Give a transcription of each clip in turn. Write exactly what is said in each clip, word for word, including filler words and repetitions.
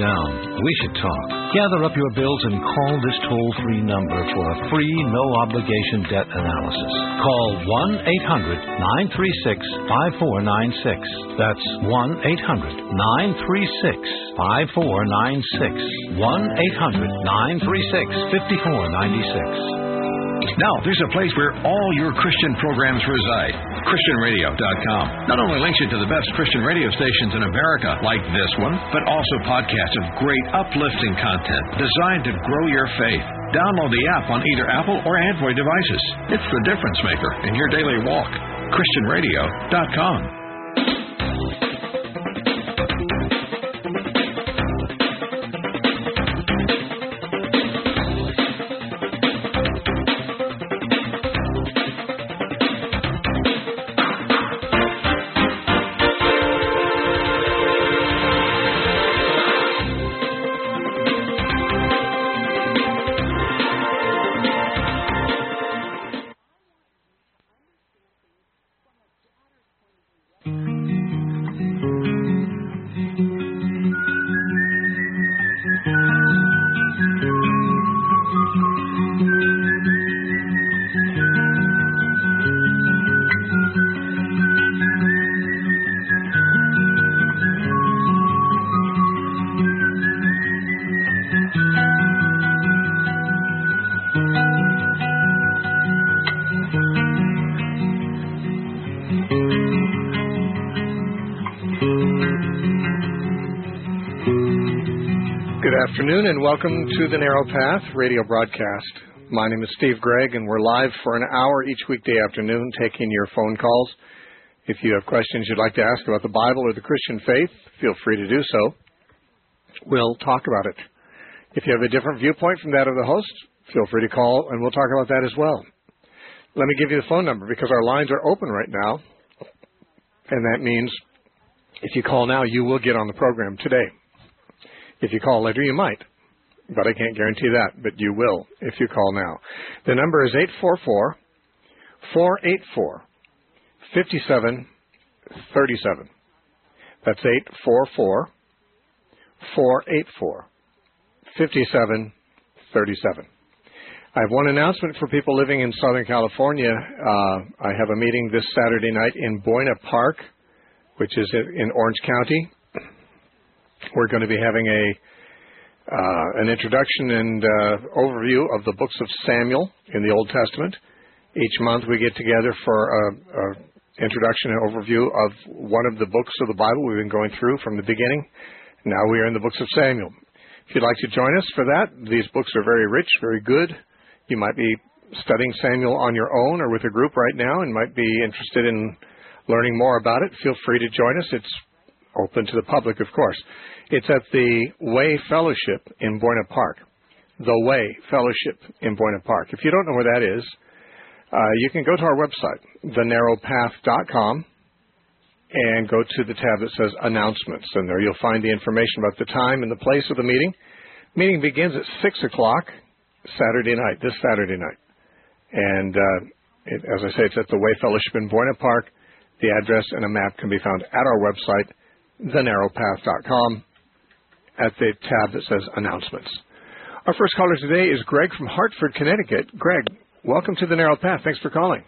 down. We should talk. Gather up your bills and call this toll-free number for a free, no-obligation debt analysis. Call one eight hundred nine three six five four nine six. That's one eight hundred nine three six five four nine six. one eight hundred nine three six five four nine six. Now, there's a place where all your Christian programs reside. Christian Radio dot com. Not only links you to the best Christian radio stations in America, like this one, but also podcasts of great uplifting content designed to grow your faith. Download the app on either Apple or Android devices. It's the difference maker in your daily walk. Christian Radio dot com. Afternoon and welcome to the Narrow Path radio broadcast. My name is Steve Gregg and we're live for an hour each weekday afternoon taking your phone calls. If you have questions you'd like to ask about the Bible or the Christian faith, feel free to do so. We'll talk about it. If you have a different viewpoint from that of the host, feel free to call and we'll talk about that as well. Let me give you the phone number because our lines are open right now, and that means if you call now you will get on the program today. If you call later, you might, but I can't guarantee that, but you will if you call now. The number is eight four four, four eight four, five seven three seven. That's eight four four, four eight four, five seven three seven. I have one announcement for people living in Southern California. Uh, I have a meeting this Saturday night in Buena Park, which is in Orange County. We're going to be having a uh, an introduction and uh, overview of the books of Samuel in the Old Testament. Each month we get together for an introduction and overview of one of the books of the Bible we've been going through from the beginning. Now we are in the books of Samuel. If you'd like to join us for that, these books are very rich, very good. You might be studying Samuel on your own or with a group right now and might be interested in learning more about it. Feel free to join us. It's open to the public, of course. It's at the Way Fellowship in Buena Park. The Way Fellowship in Buena Park. If you don't know where that is, uh, you can go to our website, the narrow path dot com, and go to the tab that says Announcements. And there you'll find the information about the time and the place of the meeting. Meeting begins at six o'clock Saturday night, this Saturday night. And uh, it, as I say, it's at the Way Fellowship in Buena Park. The address and a map can be found at our website, the narrow path dot com, at the tab that says Announcements. Our first caller today is Greg from Hartford, Connecticut. Greg, welcome to the Narrow Path. Thanks for calling.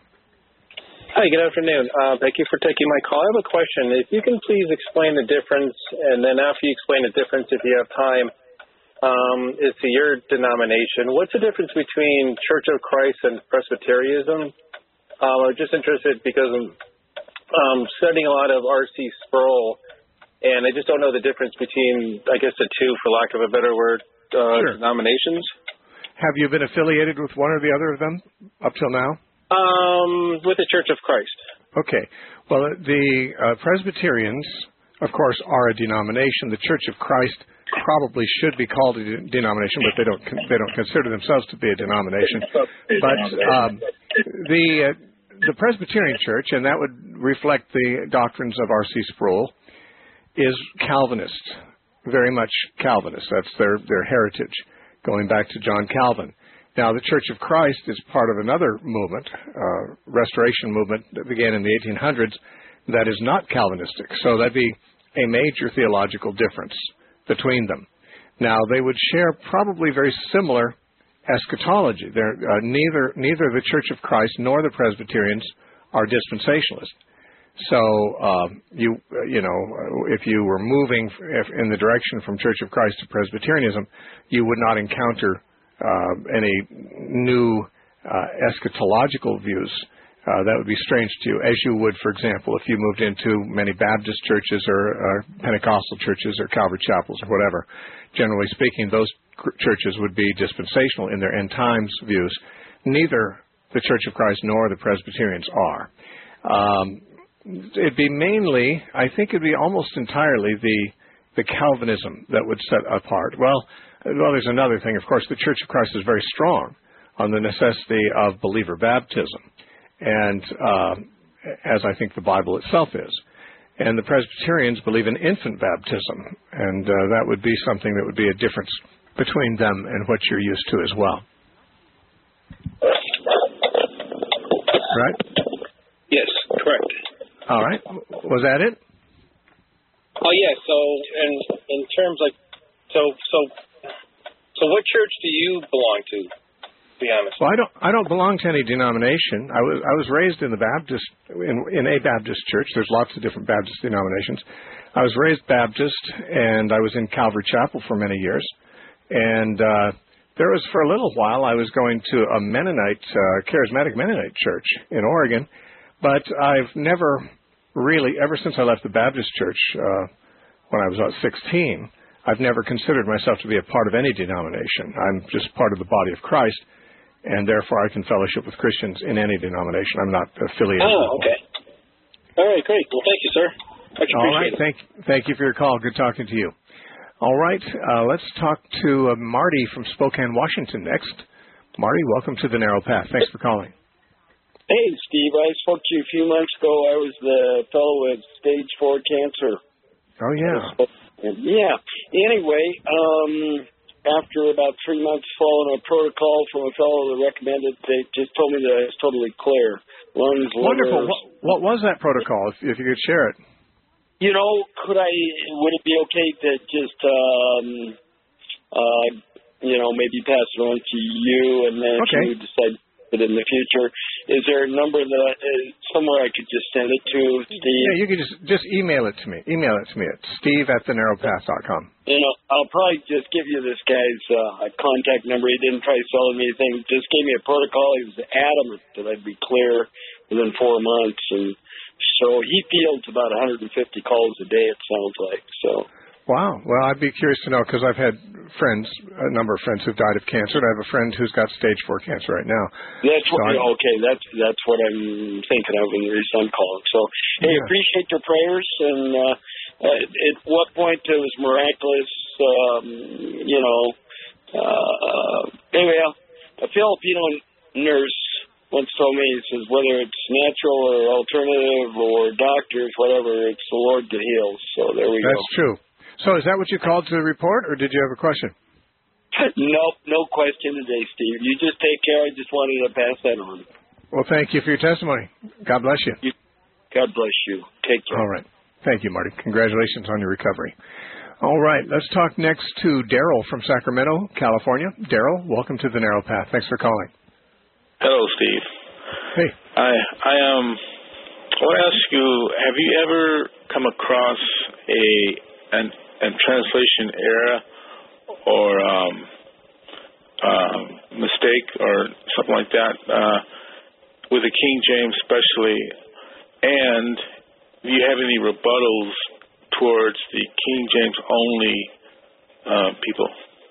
Hi, good afternoon. Uh, thank you for taking my call. I have a question. If you can please explain the difference, and then after you explain the difference, if you have time, um, is to your denomination. What's the difference between Church of Christ and Presbyterianism? Um, I'm just interested because I'm um, studying a lot of R C Sproul, and I just don't know the difference between, I guess, the two, for lack of a better word, uh, sure. denominations. Have you been affiliated with one or the other of them up till now? Um, with the Church of Christ. Okay. Well, the uh, Presbyterians, of course, are a denomination. The Church of Christ probably should be called a de- denomination, but they don't they don't consider themselves to be a denomination. But um, the uh, the Presbyterian Church, and that would reflect the doctrines of R C Sproul, is Calvinist, very much Calvinist. That's their, their heritage, going back to John Calvin. Now, the Church of Christ is part of another movement, uh, Restoration movement that began in the eighteen hundreds, that is not Calvinistic. So that'd be a major theological difference between them. Now, they would share probably very similar eschatology. They're, uh, neither neither the Church of Christ nor the Presbyterians are dispensationalists. So uh, you you know if you were moving in the direction from Church of Christ to Presbyterianism, you would not encounter uh, any new uh, eschatological views. Uh, that would be strange to you, as you would, for example, if you moved into many Baptist churches or uh, Pentecostal churches or Calvary chapels or whatever. Generally speaking, those churches would be dispensational in their end times views. Neither the Church of Christ nor the Presbyterians are. Um, it'd be mainly, I think it'd be almost entirely the the Calvinism that would set apart. Well, well, there's another thing. Of course, the Church of Christ is very strong on the necessity of believer baptism, and uh, as I think the Bible itself is. And the Presbyterians believe in infant baptism, and uh, that would be something that would be a difference between them and what you're used to as well. Right? Yes, correct. All right. Was that it? Oh, yeah. So, in in terms like, so so so, what church do you belong to? To be honest. Well, I don't. I don't belong to any denomination. I was. I was raised in the Baptist in in a Baptist church. There's lots of different Baptist denominations. I was raised Baptist, and I was in Calvary Chapel for many years. And uh, there was, for a little while, I was going to a Mennonite, uh, charismatic Mennonite church in Oregon. But I've never really, ever since I left the Baptist church uh, when I was about sixteen, I've never considered myself to be a part of any denomination. I'm just part of the body of Christ, and therefore I can fellowship with Christians in any denomination. I'm not affiliated. Oh, okay. All right, great. Well, thank you, sir. Much appreciated. All right, thank, thank you for your call. Good talking to you. All right, uh, let's talk to uh, Marty from Spokane, Washington next. Marty, welcome to the Narrow Path. Thanks for calling. Hey, Steve. I spoke to you a few months ago. I was the fellow with stage four cancer. Oh, yeah. Yeah. Anyway, um, after about three months following a protocol from a fellow that recommended, they just told me that I was totally clear. Lungs, Wonderful. liver. What, what was that protocol, if, if you could share it? You know, could I, would it be okay to just, um, uh, you know, maybe pass it on to you, and then okay. if you decide it in the future, is there a number that I, uh, somewhere I could just send it to, Steve? Yeah, you could just, just email it to me. Email it to me at steve at the narrow path dot com. You know, I'll probably just give you this guy's uh, contact number. He didn't try selling me anything. Just gave me a protocol. He was adamant that I'd be clear within four months, and so he fields about one hundred fifty calls a day, it sounds like. So. Wow. Well, I'd be curious to know, because I've had friends, a number of friends who've died of cancer, and I have a friend who's got stage four cancer right now. That's so what, okay. That's that's what I'm thinking of when the reason I'm calling. So, hey, yeah. Appreciate your prayers. And uh, at what point it was miraculous, um, you know. Uh, anyway, a Filipino nurse once told me, he says, whether it's natural or alternative or doctors, whatever, it's the Lord that heals. So there we That's go. That's true. So is that what you called to report, or did you have a question? Nope, no question today, Steve. You just take care. I just wanted to pass that on. Well, thank you for your testimony. God bless you. you God bless you. Take care. All right. Thank you, Marty. Congratulations on your recovery. All right. Let's talk next to Daryl from Sacramento, California. Daryl, welcome to the Narrow Path. Thanks for calling. Hello, Steve. Hey. I I um I want to ask you, have you ever come across a an, a translation error or um, um, mistake or something like that uh, with the King James, especially? And do you have any rebuttals towards the King James only uh, people?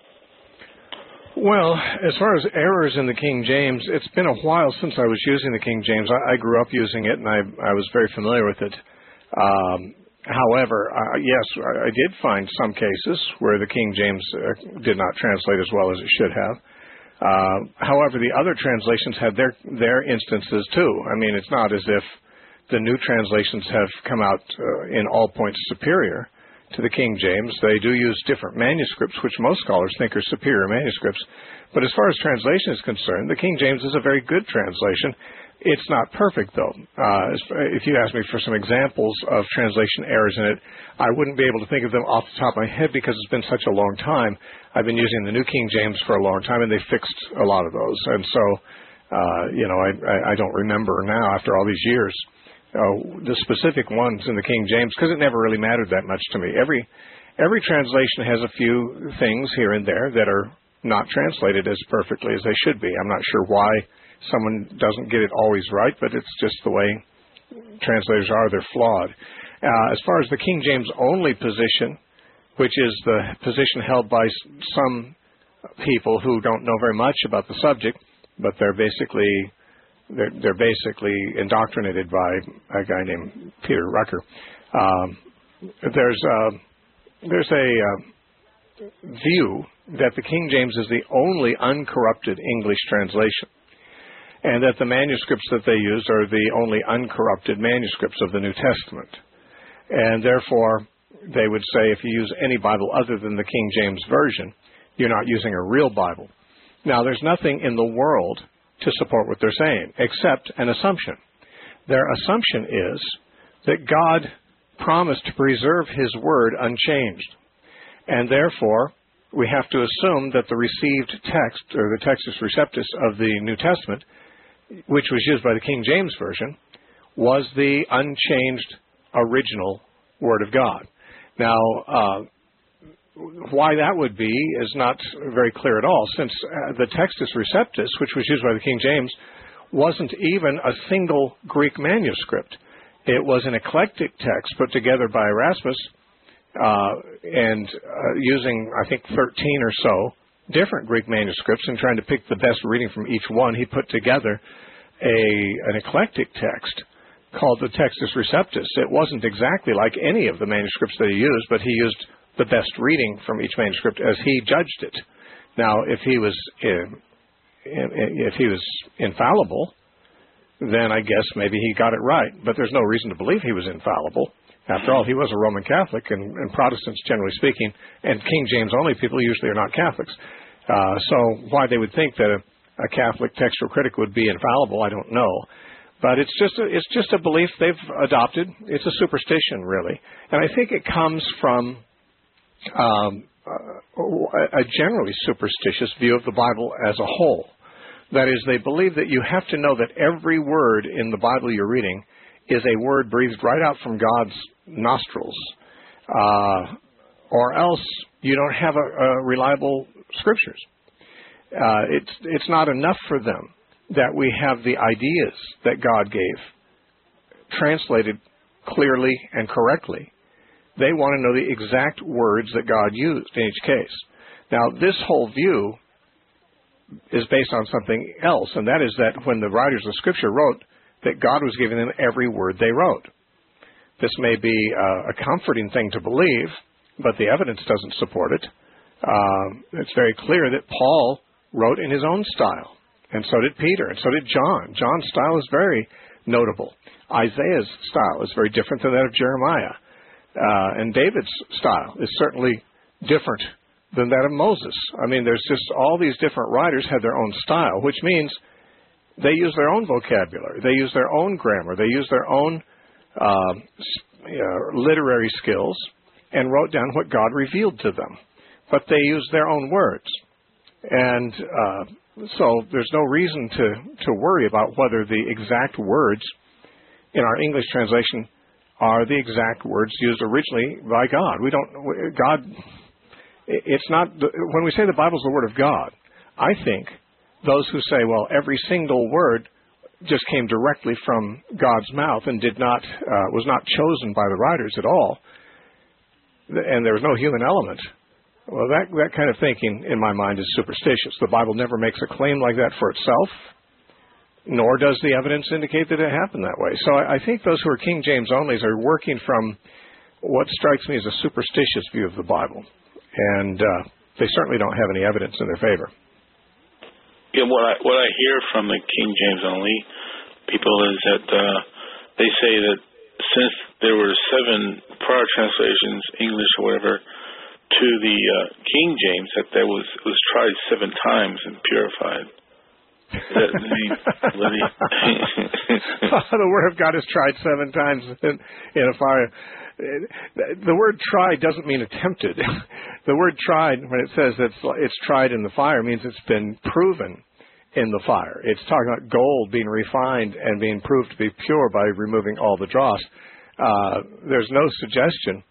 Well, as far as errors in the King James, it's been a while since I was using the King James. I, I grew up using it, and I, I was very familiar with it. Um, however, uh, yes, I, I did find some cases where the King James uh, did not translate as well as it should have. Uh, however, the other translations had their their instances too. I mean, it's not as if the new translations have come out uh, in all points superior to the King James. They do use different manuscripts, which most scholars think are superior manuscripts. But as far as translation is concerned, the King James is a very good translation. It's not perfect, though. Uh, if you ask me for some examples of translation errors in it, I wouldn't be able to think of them off the top of my head because it's been such a long time. I've been using the New King James for a long time, and they fixed a lot of those. And so, uh, you know, I, I don't remember now after all these years uh, the specific ones in the King James because it never really mattered that much to me. Every every translation has a few things here and there that are not translated as perfectly as they should be. I'm not sure why someone doesn't get it always right, but it's just the way translators are. They're flawed. Uh, as far as the King James only position, which is the position held by some people who don't know very much about the subject, but they're basically they're, they're basically indoctrinated by a guy named Peter Rucker. Um, there's a, there's a uh, view that the King James is the only uncorrupted English translation, and that the manuscripts that they use are the only uncorrupted manuscripts of the New Testament. And therefore, they would say if you use any Bible other than the King James Version, you're not using a real Bible. Now, there's nothing in the world to support what they're saying, except an assumption. Their assumption is that God promised to preserve His Word unchanged. And therefore, we have to assume that the received text, or the Textus Receptus of the New Testament, which was used by the King James Version, was the unchanged original Word of God. Now, uh, why that would be is not very clear at all, since uh, the Textus Receptus, which was used by the King James, wasn't even a single Greek manuscript. It was an eclectic text put together by Erasmus, uh, and uh, using, I think, thirteen or so different Greek manuscripts and trying to pick the best reading from each one, he put together a an eclectic text called the Textus Receptus. It wasn't exactly like any of the manuscripts that he used, but he used the best reading from each manuscript as he judged it. Now, if he was in, if he was infallible, then I guess maybe he got it right. But there's no reason to believe he was infallible. After all, he was a Roman Catholic, and, and Protestants, generally speaking, and King James only people usually are not Catholics. Uh, so why they would think that a, a Catholic textual critic would be infallible, I don't know. But it's just a, it's just a belief they've adopted. It's a superstition, really. And I think it comes from um, a, a generally superstitious view of the Bible as a whole. That is, they believe that you have to know that every word in the Bible you're reading is a word breathed right out from God's nostrils, uh, or else you don't have a, a reliable scriptures. Uh, it's it's not enough for them that we have the ideas that God gave translated clearly and correctly. They want to know the exact words that God used in each case. Now, this whole view is based on something else, and that is that when the writers of Scripture wrote, that God was giving them every word they wrote. This may be uh, a comforting thing to believe, but the evidence doesn't support it. Um, it's very clear that Paul wrote in his own style, and so did Peter, and so did John. John's style is very notable. Isaiah's style is very different than that of Jeremiah. Uh, and David's style is certainly different than that of Moses. I mean, there's just all these different writers have their own style, which means they use their own vocabulary. They use their own grammar. They use their own uh, you know, literary skills and wrote down what God revealed to them. But they use their own words. And uh, so there's no reason to, to worry about whether the exact words in our English translation are the exact words used originally by God. We don't, God, it's not, when we say the Bible is the Word of God, I think those who say, well, every single word just came directly from God's mouth and did not, uh, was not chosen by the writers at all, and there was no human element, well, that, that kind of thinking, in my mind, is superstitious. The Bible never makes a claim like that for itself, nor does the evidence indicate that it happened that way. So I, I think those who are King James onlys are working from what strikes me as a superstitious view of the Bible, and uh, they certainly don't have any evidence in their favor. Yeah, what I what I hear from the King James only people is that uh, they say that since there were seven prior translations, English or whatever, to the uh, King James, that there was was tried seven times and purified. The Word of God is tried seven times in, in a fire. The word tried doesn't mean attempted. The word tried, when it says it's, it's tried in the fire, means it's been proven in the fire. It's talking about gold being refined and being proved to be pure by removing all the dross. Uh, there's no suggestion,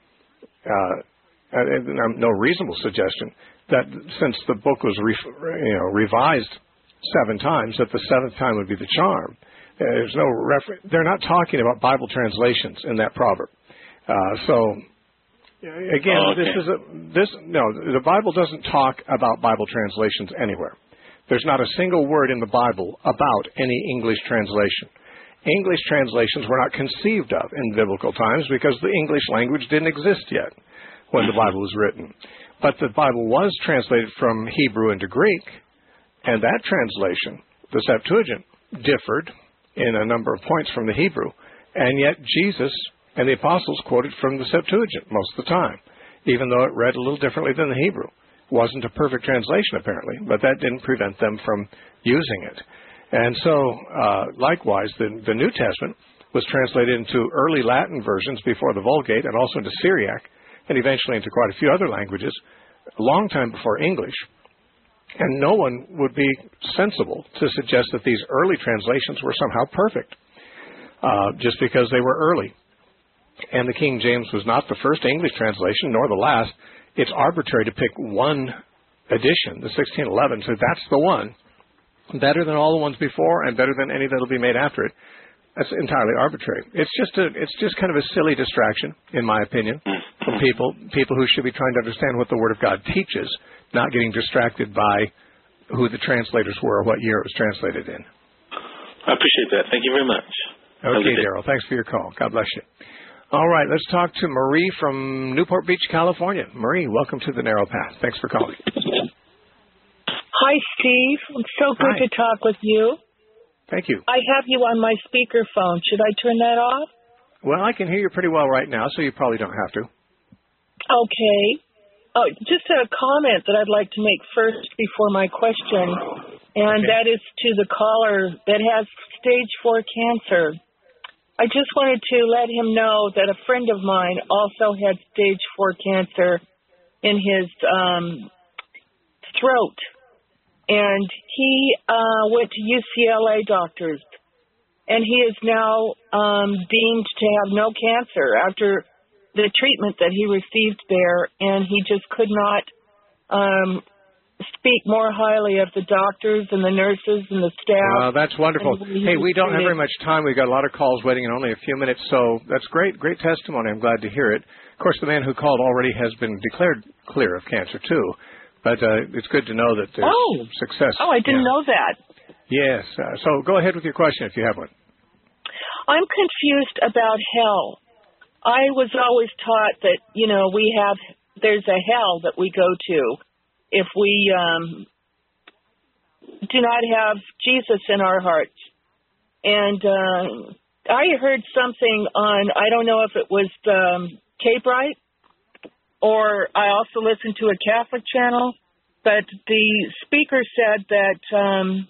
uh, no reasonable suggestion, that since the book was re, you know, revised seven times, that the seventh time would be the charm. There's no refer- They're not talking about Bible translations in that proverb. Uh, so, again, oh, okay. this is a this no. The Bible doesn't talk about Bible translations anywhere. There's not a single word in the Bible about any English translation. English translations were not conceived of in biblical times because the English language didn't exist yet when the Bible was written. But the Bible was translated from Hebrew into Greek, and that translation, the Septuagint, differed in a number of points from the Hebrew, and yet Jesus and the apostles quoted from the Septuagint most of the time, even though it read a little differently than the Hebrew. It wasn't a perfect translation, apparently, but that didn't prevent them from using it. And so, uh, likewise, the, the New Testament was translated into early Latin versions before the Vulgate and also into Syriac and eventually into quite a few other languages a long time before English. And no one would be sensible to suggest that these early translations were somehow perfect uh, just because they were early. And the King James was not the first English translation, nor the last. It's arbitrary to pick one edition, the sixteen eleven, so that's the one. Better than all the ones before and better than any that will be made after it. That's entirely arbitrary. It's just a, it's just kind of a silly distraction, in my opinion, from people, people who should be trying to understand what the Word of God teaches, not getting distracted by who the translators were or what year it was translated in. I appreciate that. Thank you very much. Okay, Daryl. Thanks for your call. God bless you. All right, let's talk to Marie from Newport Beach, California. Marie, welcome to the Narrow Path. Thanks for calling. Hi, Steve. It's so good Hi. to talk with you. Thank you. I have you on my speakerphone. Should I turn that off? Well, I can hear you pretty well right now, so you probably don't have to. Okay. Oh, just a comment that I'd like to make first before my question, and okay. that is to the caller that has stage four cancer. I just wanted to let him know that a friend of mine also had stage four cancer in his um, throat. And he uh, went to U C L A doctors, and he is now um, deemed to have no cancer after the treatment that he received there, and he just could not um, speak more highly of the doctors and the nurses and the staff. Uh, that's wonderful. Hey, we don't have very much time. We've got a lot of calls waiting in only a few minutes, so that's great, great testimony. I'm glad to hear it. Of course, the man who called already has been declared clear of cancer, too. But uh, it's good to know that there's oh. success. Oh, I didn't yeah. know that. Yes. Uh, so go ahead with your question if you have one. I'm confused about hell. I was always taught that, you know, we have, there's a hell that we go to if we um, do not have Jesus in our hearts. And uh, I heard something on, I don't know if it was um, Cape Right, or I also listened to a Catholic channel, but the speaker said that um,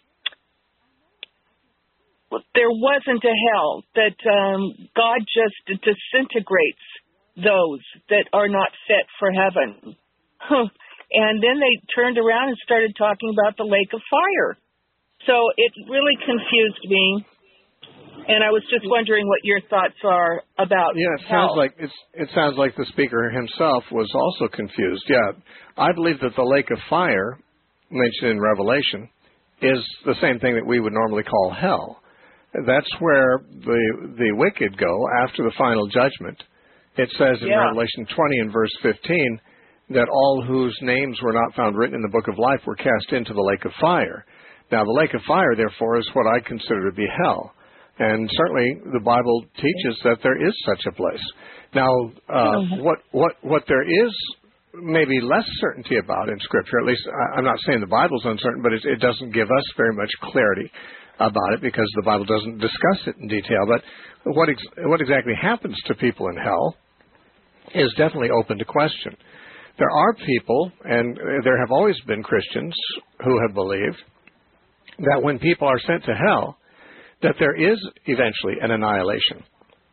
there wasn't a hell, that um, God just disintegrates those that are not fit for heaven. And then they turned around and started talking about the lake of fire. So it really confused me. And I was just wondering what your thoughts are about Yeah, it hell. sounds like it's, it sounds like the speaker himself was also confused. Yeah, I believe that the lake of fire mentioned in Revelation is the same thing that we would normally call hell. That's where the the wicked go after the final judgment. It says in yeah. Revelation twenty and verse fifteen that all whose names were not found written in the book of life were cast into the lake of fire. Now, the lake of fire, therefore, is what I consider to be hell. And certainly the Bible teaches that there is such a place. Now, uh, what, what, what there is maybe less certainty about in Scripture, at least I'm not saying the Bible's uncertain, but it, it doesn't give us very much clarity about it because the Bible doesn't discuss it in detail. But what, ex- what exactly happens to people in hell is definitely open to question. There are people, and there have always been Christians who have believed that when people are sent to hell, that there is eventually an annihilation,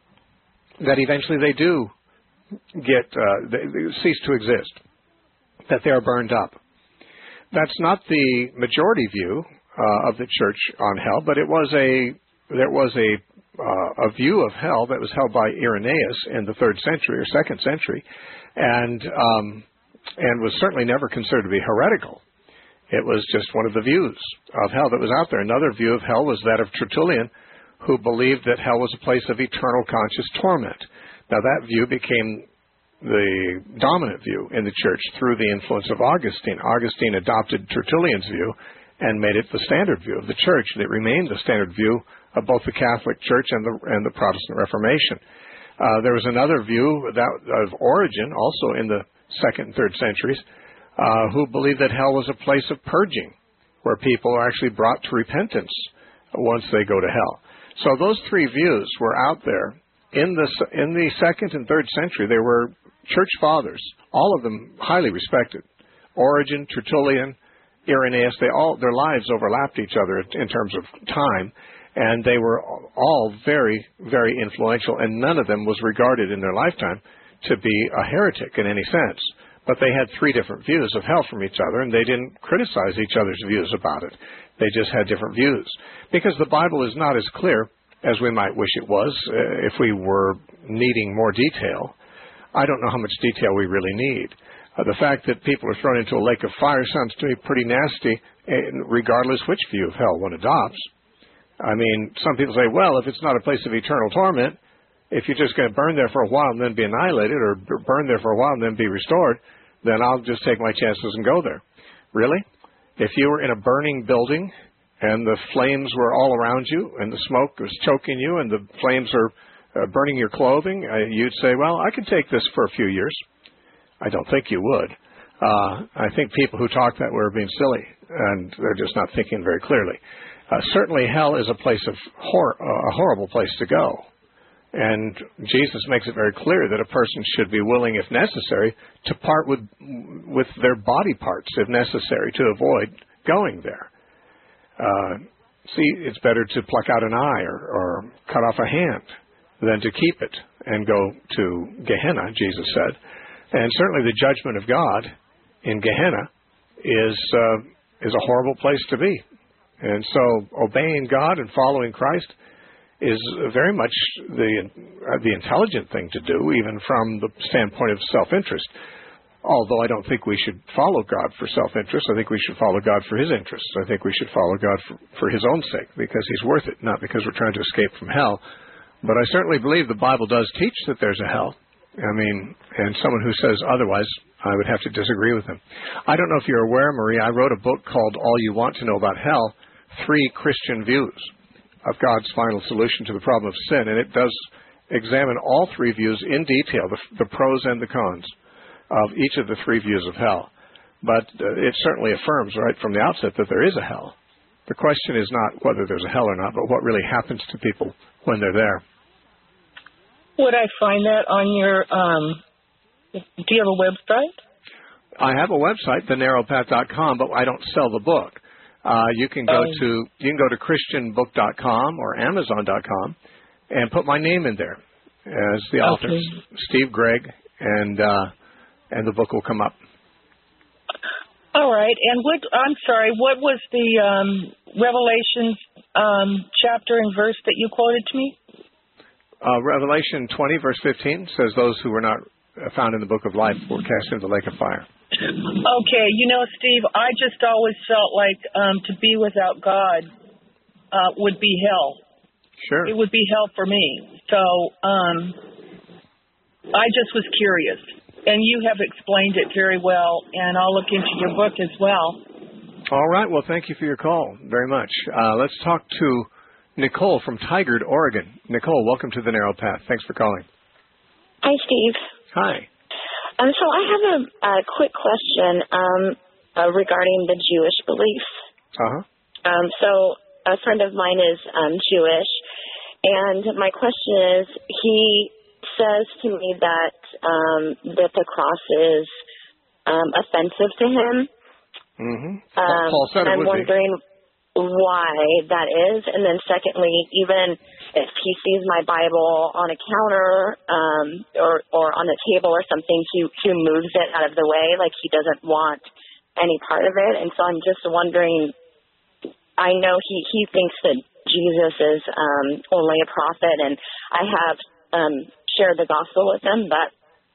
that eventually they do get uh, they, they cease to exist, that they are burned up. That's not the majority view uh, of the church on hell, but it was a there was a uh, a view of hell that was held by Irenaeus in the third century or second century, and um, and was certainly never considered to be heretical. It was just one of the views of hell that was out there. Another view of hell was that of Tertullian, who believed that hell was a place of eternal conscious torment. Now, that view became the dominant view in the church through the influence of Augustine. Augustine adopted Tertullian's view and made it the standard view of the church, and it remained the standard view of both the Catholic Church and the, and the Protestant Reformation. Uh, there was another view that, of Origen, also in the second and third centuries, uh, who believed that hell was a place of purging, where people are actually brought to repentance once they go to hell. So those three views were out there. In the, in the second and third century, there were church fathers, all of them highly respected. Origen, Tertullian, Irenaeus, they all, their lives overlapped each other in terms of time, and they were all very, very influential, and none of them was regarded in their lifetime to be a heretic in any sense. But they had three different views of hell from each other, and they didn't criticize each other's views about it. They just had different views. Because the Bible is not as clear as we might wish it was uh, if we were needing more detail. I don't know how much detail we really need. Uh, the fact that people are thrown into a lake of fire sounds to me pretty nasty, regardless which view of hell one adopts. I mean, some people say, well, if it's not a place of eternal torment, if you're just going to burn there for a while and then be annihilated, or burn there for a while and then be restored, then I'll just take my chances and go there. Really? If you were in a burning building and the flames were all around you and the smoke was choking you and the flames are uh, burning your clothing, uh, you'd say, well, I could take this for a few years. I don't think you would. Uh, I think people who talk that way are being silly, and they're just not thinking very clearly. Uh, certainly hell is a place of hor- uh, a horrible place to go. And Jesus makes it very clear that a person should be willing, if necessary, to part with with their body parts, if necessary, to avoid going there. Uh, see, it's better to pluck out an eye or, or cut off a hand than to keep it and go to Gehenna, Jesus said. And certainly the judgment of God in Gehenna is uh, is a horrible place to be. And so obeying God and following Christ is very much the uh, the intelligent thing to do, even from the standpoint of self-interest. Although I don't think we should follow God for self-interest. I think we should follow God for His interests. I think we should follow God for, for His own sake, because He's worth it, not because we're trying to escape from hell. But I certainly believe the Bible does teach that there's a hell. I mean, and someone who says otherwise, I would have to disagree with him. I don't know if you're aware, Marie, I wrote a book called All You Want to Know About Hell, Three Christian Views of God's Final Solution to the Problem of Sin, and it does examine all three views in detail, the, the pros and the cons of each of the three views of hell. But uh, it certainly affirms right from the outset that there is a hell. The question is not whether there's a hell or not, but what really happens to people when they're there. Would I find that on your, um, do you have a website? I have a website, the narrow path dot com, but I don't sell the book. Uh, you can go um, to you can go to christian book dot com or amazon dot com and put my name in there as the author, okay. Steve Gregg, and uh, and the book will come up. All right. And what, I'm sorry, what was the um, Revelations um, chapter and verse that you quoted to me? Uh, Revelation twenty, verse fifteen, says those who were not found in the book of life were cast into the lake of fire. Okay. You know, Steve, I just always felt like um, to be without God uh, would be hell. Sure. It would be hell for me. So um, I just was curious. And you have explained it very well, and I'll look into your book as well. All right. Well, thank you for your call very much. Uh, let's talk to Nicole from Tigard, Oregon. Nicole, welcome to the Narrow Path. Thanks for calling. Hi, Steve. Hi. Um, so I have a, a quick question um, uh, regarding the Jewish beliefs. Uh-huh. Um, so a friend of mine is um, Jewish, and my question is, he says to me that um, that the cross is um, offensive to him. Mm-hmm. Um, Paul said it I'm would wondering, why that is. And then secondly, even if he sees my Bible on a counter um, or, or on the table or something, he, he moves it out of the way, like he doesn't want any part of it. And so I'm just wondering, I know he, he thinks that Jesus is um, only a prophet, and I have um, shared the gospel with him, but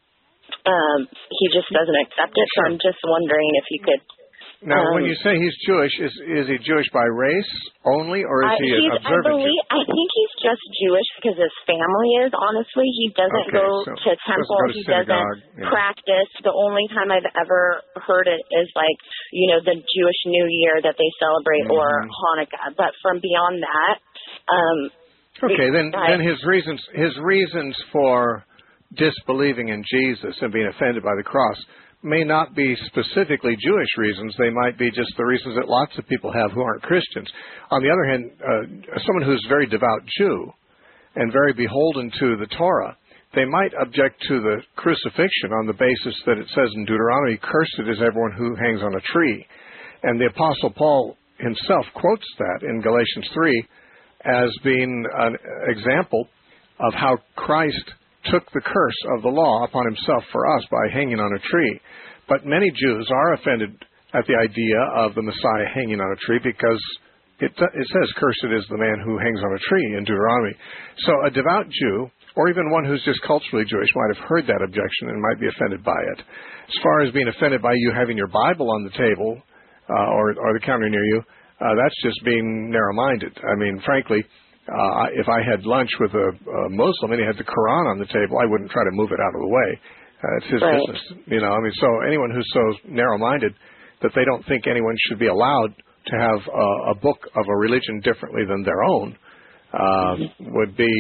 um, he just doesn't accept it. So I'm just wondering if you could... Now, um, when you say he's Jewish, is is he Jewish by race only, or is uh, he an he's, observant I believe, Jew? I think he's just Jewish because his family is, honestly. He doesn't Okay, go so to temple. doesn't go to he synagogue, doesn't yeah. practice. The only time I've ever heard it is, like, you know, the Jewish New Year that they celebrate, mm-hmm. or Hanukkah. But from beyond that... Um, okay, then, I, then his reasons his reasons for disbelieving in Jesus and being offended by the cross may not be specifically Jewish reasons. They might be just the reasons that lots of people have who aren't Christians. On the other hand, uh, someone who's very devout Jew and very beholden to the Torah, they might object to the crucifixion on the basis that it says in Deuteronomy, "Cursed is everyone who hangs on a tree." And the Apostle Paul himself quotes that in Galatians three as being an example of how Christ took the curse of the law upon himself for us by hanging on a tree. But many Jews are offended at the idea of the Messiah hanging on a tree because it, it says, "Cursed is the man who hangs on a tree" in Deuteronomy. So a devout Jew, or even one who's just culturally Jewish, might have heard that objection and might be offended by it. As far as being offended by you having your Bible on the table uh, or, or the counter near you, uh, that's just being narrow-minded. I mean, frankly, Uh, if I had lunch with a, a Muslim and he had the Quran on the table, I wouldn't try to move it out of the way. Uh, it's his right. business, you know. I mean, so anyone who's so narrow-minded that they don't think anyone should be allowed to have a, a book of a religion differently than their own uh, would be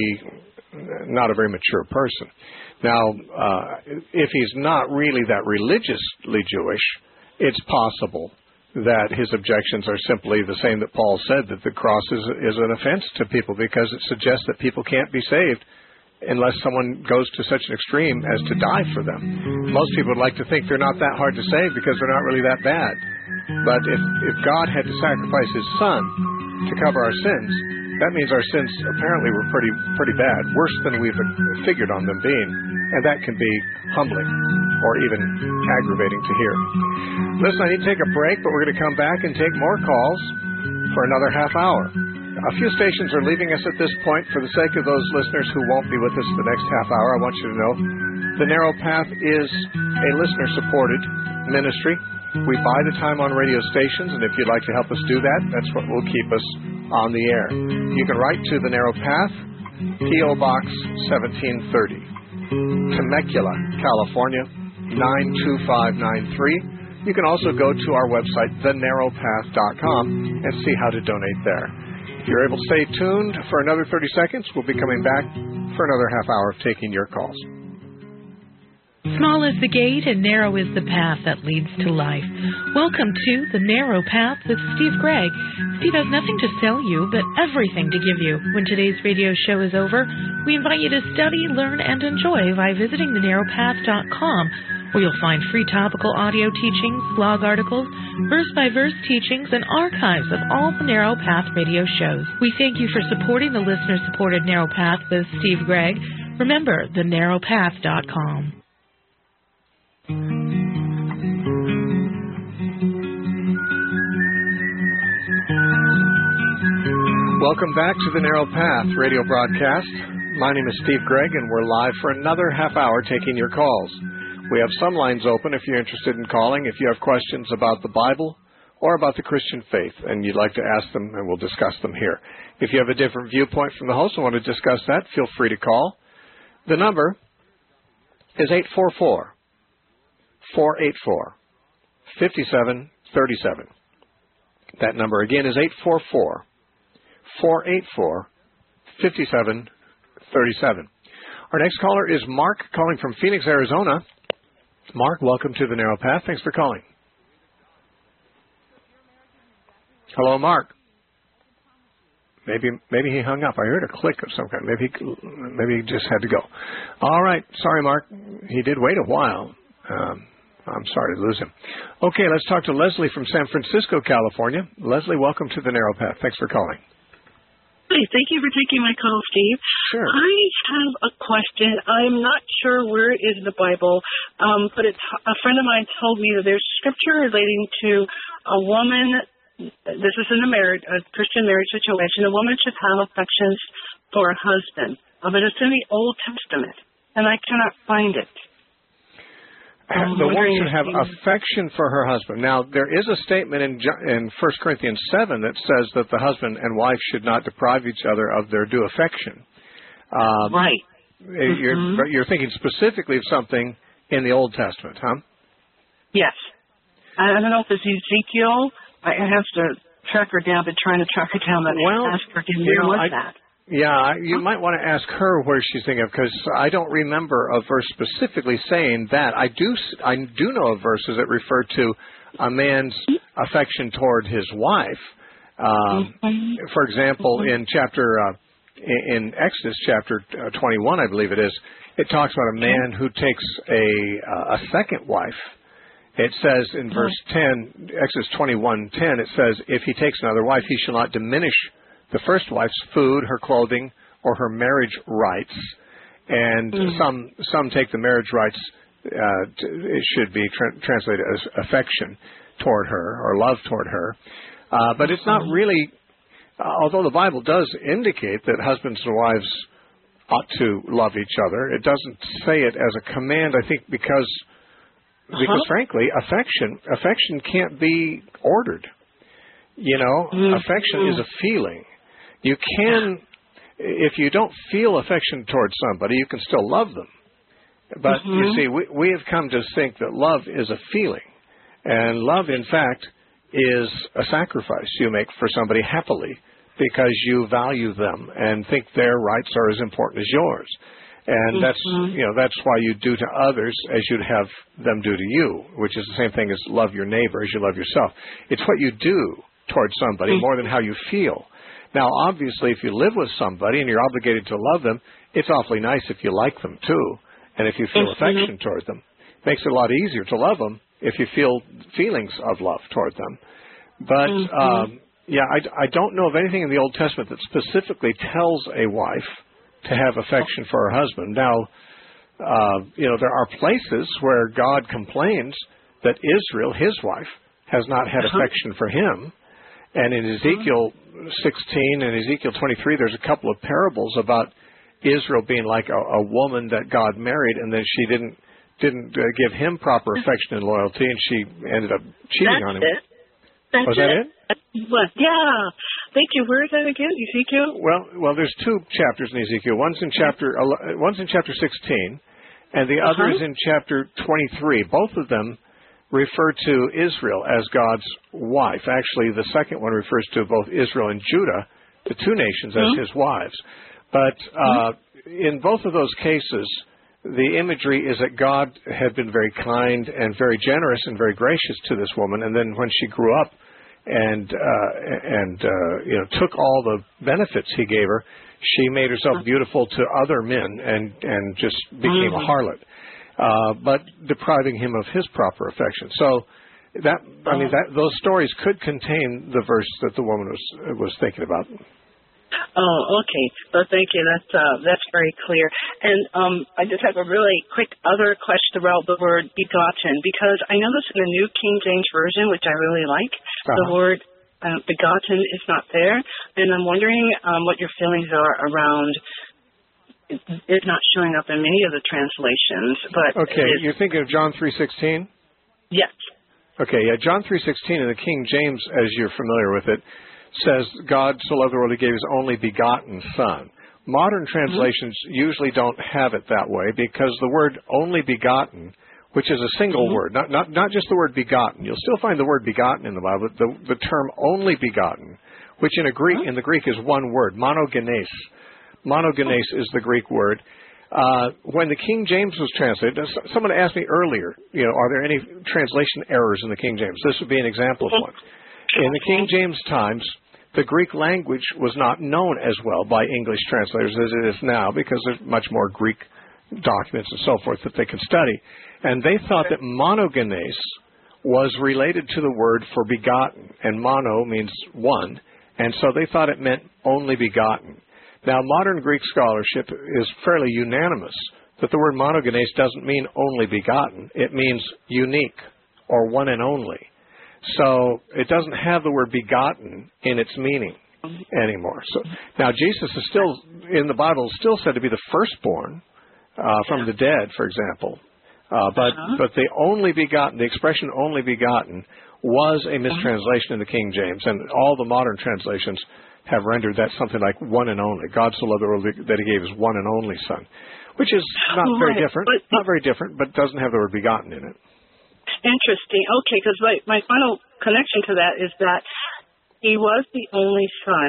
not a very mature person. Now, uh, if he's not really that religiously Jewish, it's possible that his objections are simply the same that Paul said, that the cross is, is an offense to people because it suggests that people can't be saved unless someone goes to such an extreme as to die for them. Most people would like to think they're not that hard to save because they're not really that bad. But if, if God had to sacrifice his son to cover our sins, that means our sins apparently were pretty pretty bad, worse than we've figured on them being. And that can be humbling or even aggravating to hear. Listen, I need to take a break, but we're going to come back and take more calls for another half hour. A few stations are leaving us at this point. For the sake of those listeners who won't be with us the next half hour, I want you to know The Narrow Path is a listener-supported ministry. We buy the time on radio stations, and if you'd like to help us do that, that's what will keep us on the air. You can write to The Narrow Path, P O. Box seventeen thirty. Temecula, California, nine two five nine three. You can also go to our website, the narrow path dot com, and see how to donate there. If you're able to stay tuned for another thirty seconds, we'll be coming back for another half hour of taking your calls. Small is the gate and narrow is the path that leads to life. Welcome to The Narrow Path with Steve Gregg. Steve has nothing to sell you, but everything to give you. When today's radio show is over, we invite you to study, learn, and enjoy by visiting the narrow path dot com, where you'll find free topical audio teachings, blog articles, verse-by-verse teachings, and archives of all the Narrow Path radio shows. We thank you for supporting the listener-supported Narrow Path with Steve Gregg. Remember, the narrow path dot com. Welcome back to the Narrow Path radio broadcast. My name is Steve Gregg, and we're live for another half hour taking your calls. We have some lines open if you're interested in calling, if you have questions about the Bible or about the Christian faith, and you'd like to ask them, and we'll discuss them here. If you have a different viewpoint from the host and want to discuss that, feel free to call. The number is eight four four, four eight four, five seven three seven. That number again is eight four four, four eight four, five seven three seven. Our next caller is Mark, calling from Phoenix, Arizona. Mark, welcome to the Narrow Path. Thanks for calling. Hello, Mark. Maybe maybe he hung up. I heard a click of some kind. Maybe he, maybe he just had to go. All right. Sorry, Mark. He did wait a while. Um, I'm sorry to lose him. Okay, let's talk to Leslie from San Francisco, California. Leslie, welcome to the Narrow Path. Thanks for calling. Hey, thank you for taking my call, Steve. Sure. I have a question. I'm not sure where it is in the Bible, um, but it's, a friend of mine told me that there's scripture relating to a woman. This is in a marriage, a Christian marriage situation. A woman should have affections for a husband, but it's in the Old Testament, and I cannot find it. Um, the woman should have affection for her husband. Now, there is a statement in in First Corinthians seven that says that the husband and wife should not deprive each other of their due affection. Um, right. You're, mm-hmm. But you're thinking specifically of something in the Old Testament, huh? Yes. I don't know if it's Ezekiel. I have to track her down, but trying to track her down. But well, ask her, where you know, was I, that? Yeah, you might want to ask her where she's thinking of, because I don't remember a verse specifically saying that. I do, I do know of verses that refer to a man's affection toward his wife. Um, mm-hmm. For example, mm-hmm. in chapter uh, in Exodus chapter twenty-one, I believe it is, it talks about a man who takes a uh, a second wife. It says in verse ten, Exodus twenty-one ten, it says, if he takes another wife, he shall not diminish the first wife's food, her clothing, or her marriage rights. And mm. some some take the marriage rights, uh, to, it should be tra- translated as affection toward her or love toward her. Uh, but it's not really, uh, although the Bible does indicate that husbands and wives ought to love each other, it doesn't say it as a command, I think, because, because uh-huh. frankly, affection affection can't be ordered. You know, mm. affection is a feeling. You can, if you don't feel affection towards somebody, you can still love them. But mm-hmm. you see, we, we have come to think that love is a feeling. And love, in fact, is a sacrifice you make for somebody happily because you value them and think their rights are as important as yours. And mm-hmm. that's, you know, that's why you do to others as you'd have them do to you, which is the same thing as love your neighbor as you love yourself. It's what you do towards somebody mm-hmm. more than how you feel. Now, obviously, if you live with somebody and you're obligated to love them, it's awfully nice if you like them, too, and if you feel mm-hmm. affection toward them. It makes it a lot easier to love them if you feel feelings of love toward them. But, mm-hmm. um, yeah, I, I don't know of anything in the Old Testament that specifically tells a wife to have affection for her husband. Now, uh, you know, there are places where God complains that Israel, his wife, has not had uh-huh. affection for him. And in Ezekiel sixteen and Ezekiel twenty-three, there's a couple of parables about Israel being like a, a woman that God married, and then she didn't didn't uh, give him proper affection and loyalty, and she ended up cheating That's on him. It. That's Was that it? it? What? Yeah. Thank you. Where is that again? Ezekiel? Well, well, there's two chapters in Ezekiel. One's in chapter one's in chapter sixteen, and the uh-huh. other is in chapter twenty-three. Both of them refer to Israel as God's wife. Actually, the second one refers to both Israel and Judah, the two nations, as mm-hmm. his wives. But uh, mm-hmm. in both of those cases, the imagery is that God had been very kind and very generous and very gracious to this woman, and then when she grew up and uh, and uh, you know took all the benefits he gave her, she made herself beautiful to other men and and just became mm-hmm. a harlot. Uh, but depriving him of his proper affection. So that I mean that those stories could contain the verse that the woman was was thinking about. Oh, okay. Well, thank you. That's uh, that's very clear. And um, I just have a really quick other question about the word begotten, because I noticed in the New King James Version, which I really like, uh-huh. the word uh, begotten is not there, and I'm wondering um, what your feelings are around. It's not showing up in many of the translations, but okay, you're thinking of John three sixteen? Yes. Okay, yeah, John three sixteen in the King James, as you're familiar with it, says God so loved the world he gave his only begotten Son. Modern translations mm-hmm. usually don't have it that way because the word only begotten, which is a single mm-hmm. word, not, not not just the word begotten. You'll still find the word begotten in the Bible, but the, the term only begotten, which in a Greek mm-hmm. in the Greek is one word, monogenes. Monogenes is the Greek word. Uh, when the King James was translated, someone asked me earlier, you know, are there any translation errors in the King James? This would be an example of one. In the King James times, the Greek language was not known as well by English translators as it is now because there's much more Greek documents and so forth that they could study. And they thought that monogenes was related to the word for begotten, and mono means one, and so they thought it meant only begotten. Now, modern Greek scholarship is fairly unanimous that the word monogenes doesn't mean only begotten. It means unique or one and only. So it doesn't have the word begotten in its meaning anymore. So now Jesus is still, in the Bible, still said to be the firstborn uh, from the dead, for example. Uh, but uh-huh. but the only begotten, the expression only begotten, was a mistranslation in the King James, and all the modern translations have rendered that something like one and only. God so loved the world that He gave His one and only Son, which is not very different, not very different, but doesn't have the word begotten in it. Interesting. Okay, because my, my final connection to that is that He was the only Son.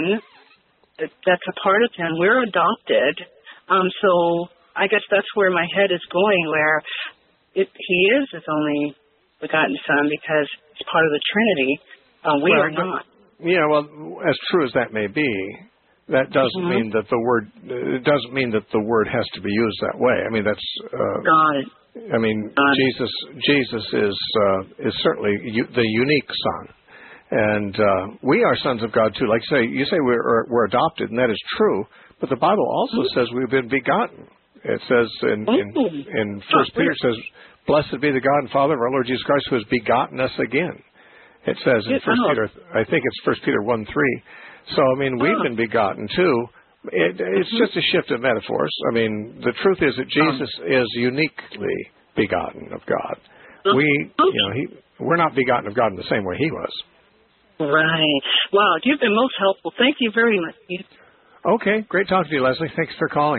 That's a part of Him. We're adopted. Um, so I guess that's where my head is going, where it, He is His only begotten Son because He's part of the Trinity. Uh, we well, are not. Yeah, well, as true as that may be, that doesn't mm-hmm. mean that the word it doesn't mean that the word has to be used that way. I mean, that's uh, got it. I mean, got Jesus it. Jesus is uh, is certainly u- the unique Son, and uh, we are sons of God too. Like you say, you say we're we're adopted, and that is true. But the Bible also mm-hmm. says we've been begotten. It says in in, in First oh, Peter it says, "Blessed be the God and Father of our Lord Jesus Christ, who has begotten us again." It says in First Peter, I think it's First Peter one three. So I mean, we've been begotten too. It, it's just a shift of metaphors. I mean, the truth is that Jesus is uniquely begotten of God. We, you know, he, we're not begotten of God in the same way He was. Right. Wow, you've been most helpful. Thank you very much. Okay, great talking to you, Leslie. Thanks for calling.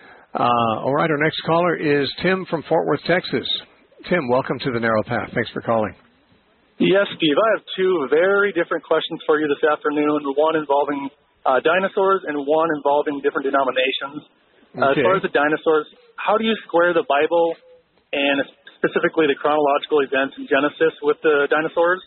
Uh, all right, our next caller is Tim from Fort Worth, Texas. Tim, welcome to the Narrow Path. Thanks for calling. Yes, Steve. I have two very different questions for you this afternoon, one involving uh, dinosaurs and one involving different denominations. Uh, okay. As far as the dinosaurs, how do you square the Bible and specifically the chronological events in Genesis with the dinosaurs?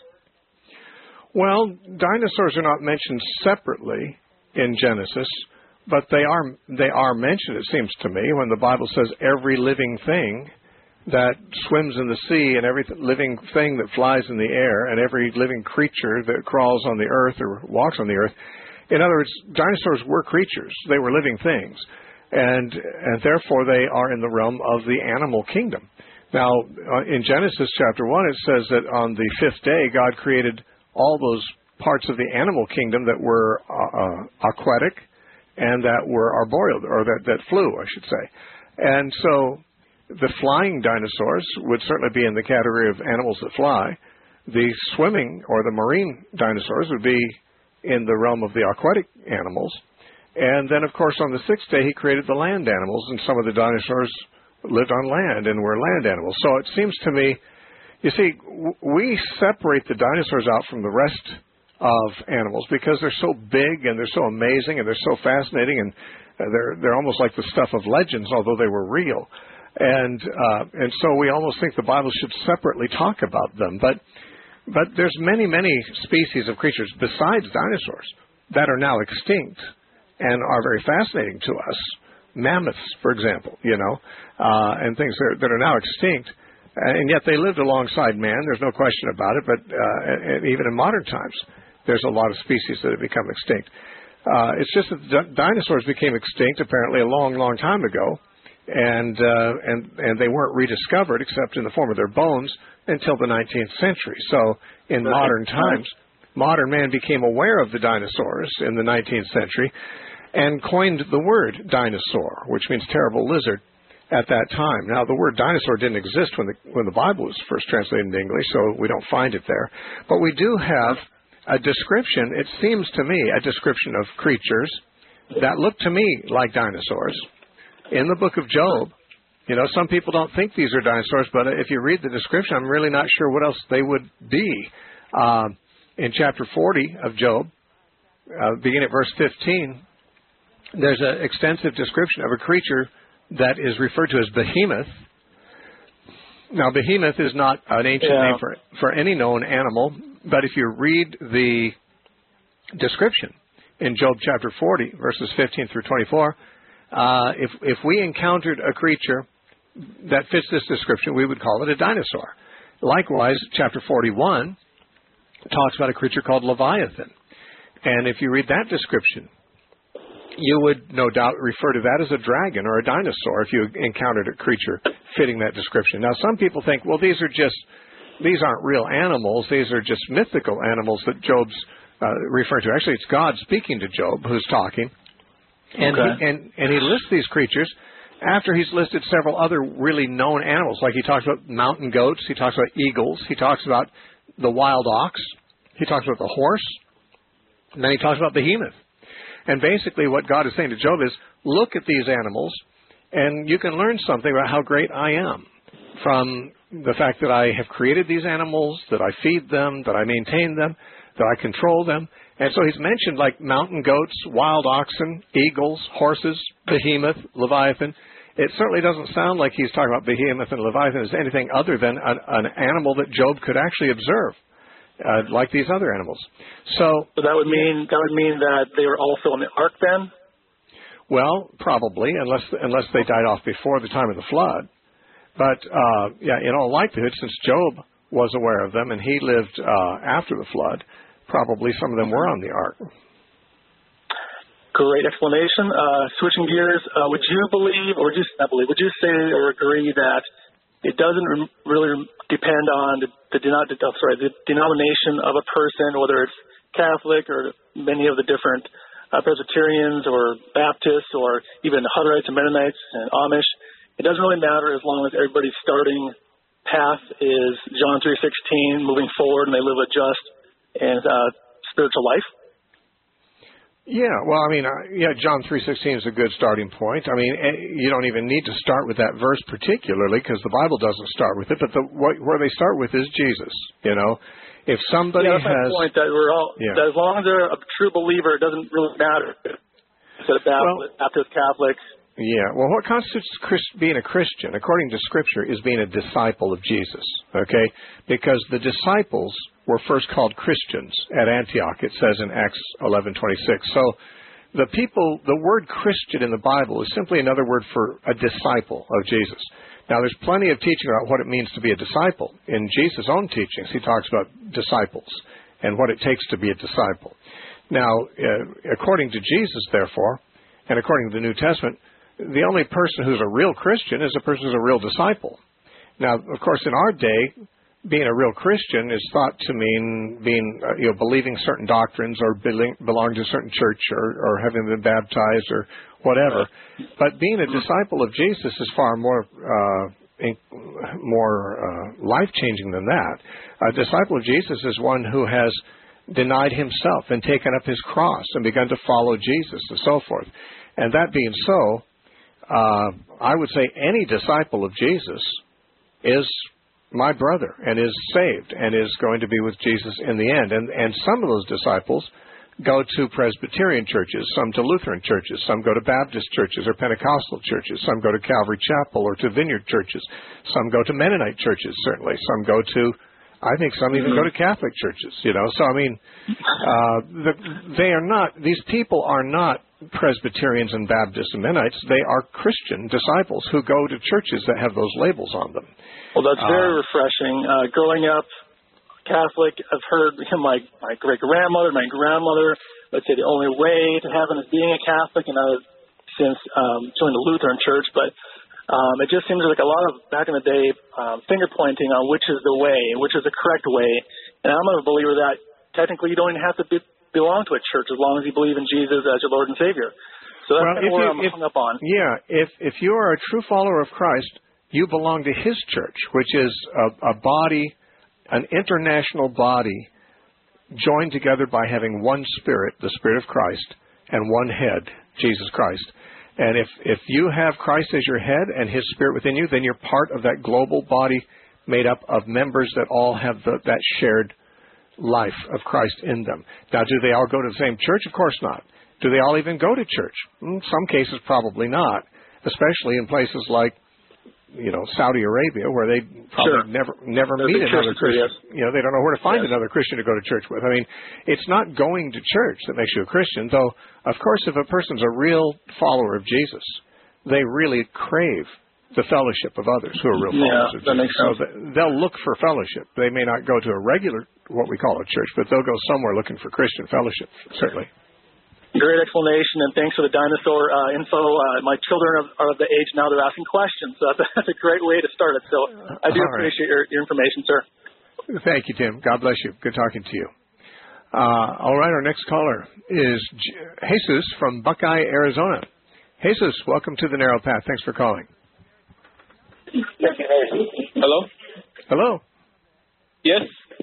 Well, dinosaurs are not mentioned separately in Genesis, but they are they are mentioned, it seems to me, when the Bible says every living thing that swims in the sea and every living thing that flies in the air and every living creature that crawls on the earth or walks on the earth. In other words, dinosaurs were creatures. They were living things. And, and therefore they are in the realm of the animal kingdom. Now, in Genesis chapter one, it says that on the fifth day, God created all those parts of the animal kingdom that were uh, aquatic and that were arboreal, or that, that flew, I should say. And so the flying dinosaurs would certainly be in the category of animals that fly. The swimming or the marine dinosaurs would be in the realm of the aquatic animals. And then, of course, on the sixth day, He created the land animals, and some of the dinosaurs lived on land and were land animals. So it seems to me, you see, we separate the dinosaurs out from the rest of animals because they're so big and they're so amazing and they're so fascinating, and they're, they're almost like the stuff of legends, although they were real. And uh, and so we almost think the Bible should separately talk about them. But but there's many, many species of creatures besides dinosaurs that are now extinct and are very fascinating to us. Mammoths, for example, you know, uh, and things that are, that are now extinct. And yet they lived alongside man. There's no question about it. But uh, and even in modern times, there's a lot of species that have become extinct. Uh, it's just that the dinosaurs became extinct apparently a long, long time ago. And, uh, and and they weren't rediscovered except in the form of their bones until the nineteenth century. So in modern times, modern man became aware of the dinosaurs in the nineteenth century and coined the word dinosaur, which means terrible lizard, at that time. Now, the word dinosaur didn't exist when the when the Bible was first translated into English, so we don't find it there. But we do have a description, it seems to me, a description of creatures that look to me like dinosaurs. In the book of Job, you know, some people don't think these are dinosaurs, but if you read the description, I'm really not sure what else they would be. Uh, in chapter forty of Job, uh, beginning at verse fifteen, there's an extensive description of a creature that is referred to as behemoth. Now, behemoth is not an ancient yeah. name for, for any known animal, but if you read the description in Job chapter forty, verses fifteen through twenty-four, Uh, if if we encountered a creature that fits this description, we would call it a dinosaur. Likewise, chapter forty-one talks about a creature called Leviathan. And if you read that description, you would no doubt refer to that as a dragon or a dinosaur if you encountered a creature fitting that description. Now, some people think, well, these are just, these aren't real animals. These are just mythical animals that Job's uh, referring to. Actually, it's God speaking to Job who's talking. And, okay. he, and, and he lists these creatures after he's listed several other really known animals. Like he talks about mountain goats. He talks about eagles. He talks about the wild ox. He talks about the horse. And then he talks about behemoth. And basically what God is saying to Job is, look at these animals, and you can learn something about how great I am from the fact that I have created these animals, that I feed them, that I maintain them, that I control them. And so he's mentioned like mountain goats, wild oxen, eagles, horses, behemoth, Leviathan. It certainly doesn't sound like he's talking about behemoth and Leviathan as anything other than an, an animal that Job could actually observe. Uh, like these other animals. So, so that would mean that would mean that they were also on the ark then? Well, probably, unless unless they died off before the time of the flood. But uh, yeah, in all likelihood, since Job was aware of them and he lived uh, after the flood, probably some of them were on the ark. Great explanation. Uh, switching gears, uh, would you believe, or would you not believe, would you say or agree that it doesn't re- really depend on the, the, denom- oh, sorry, the denomination of a person, whether it's Catholic or many of the different uh, Presbyterians or Baptists or even Hutterites and Mennonites and Amish. It doesn't really matter as long as everybody's starting path is John three sixteen, moving forward, and they live a just and uh, spiritual life. Yeah, well, I mean, uh, yeah, John three sixteen is a good starting point. I mean, you don't even need to start with that verse particularly because the Bible doesn't start with it, but the, what, where they start with is Jesus, you know. If somebody yeah, that's has... my point, that we're all, yeah. that as long as they're a true believer, it doesn't really matter. Instead of Baptist, well, Baptist, Catholic. Yeah, well, what constitutes Christ, being a Christian, according to Scripture, is being a disciple of Jesus, okay? Because the disciples were first called Christians at Antioch, it says in Acts eleven twenty-six. So the people, the word Christian in the Bible is simply another word for a disciple of Jesus. Now, there's plenty of teaching about what it means to be a disciple. In Jesus' own teachings, he talks about disciples and what it takes to be a disciple. Now, uh, according to Jesus, therefore, and according to the New Testament, the only person who's a real Christian is a person who's a real disciple. Now, of course, in our day, being a real Christian is thought to mean being, uh, you know, believing certain doctrines or belonging to a certain church or, or having been baptized or whatever. But being a disciple of Jesus is far more uh, in, more uh, life-changing than that. A disciple of Jesus is one who has denied himself and taken up his cross and begun to follow Jesus and so forth. And that being so, uh, I would say any disciple of Jesus is my brother and is saved and is going to be with Jesus in the end. And, and some of those disciples go to Presbyterian churches, some to Lutheran churches, some go to Baptist churches or Pentecostal churches, some go to Calvary Chapel or to Vineyard churches, some go to Mennonite churches, certainly, some go to, I think some even go to Catholic churches, you know. So, I mean, uh, the, they are not, these people are not Presbyterians and Baptists and Mennonites. They are Christian disciples who go to churches that have those labels on them. Well, that's very uh, refreshing. Uh, growing up Catholic, I've heard you know, my, my great-grandmother, my grandmother, let's say the only way to heaven is being a Catholic, and I've since um, joined the Lutheran church, but um, it just seems like a lot of, back in the day, um, finger-pointing on which is the way, which is the correct way. And I'm a believer that technically you don't even have to be, belong to a church as long as you believe in Jesus as your Lord and Savior. So that's well, kind of where you, I'm if, hung up on. Yeah, if, if you are a true follower of Christ, you belong to his church, which is a, a body, an international body, joined together by having one Spirit, the Spirit of Christ, and one head, Jesus Christ. And if, if you have Christ as your head and his Spirit within you, then you're part of that global body made up of members that all have the, that shared life of Christ in them. Now, do they all go to the same church? Of course not. Do they all even go to church? In some cases, probably not, especially in places like, you know, Saudi Arabia, where they probably sure. never never They're meet another Christian. Yes. You know, they don't know where to find yes. another Christian to go to church with. I mean, it's not going to church that makes you a Christian, though, of course, if a person's a real follower of Jesus, they really crave the fellowship of others who are real followers yeah, of that Jesus. makes sense. So they'll look for fellowship. They may not go to a regular, what we call a church, but they'll go somewhere looking for Christian fellowship, certainly. Great explanation, and thanks for the dinosaur uh, info. Uh, my children are, are of the age now they're asking questions, so that's a, that's a great way to start it. So I do All right. appreciate your, your information, sir. Thank you, Tim. God bless you. Good talking to you. Uh, all right, our next caller is J- Jesus from Buckeye, Arizona. Jesus, welcome to the Narrow Path. Thanks for calling. Hello? Hello? Yes?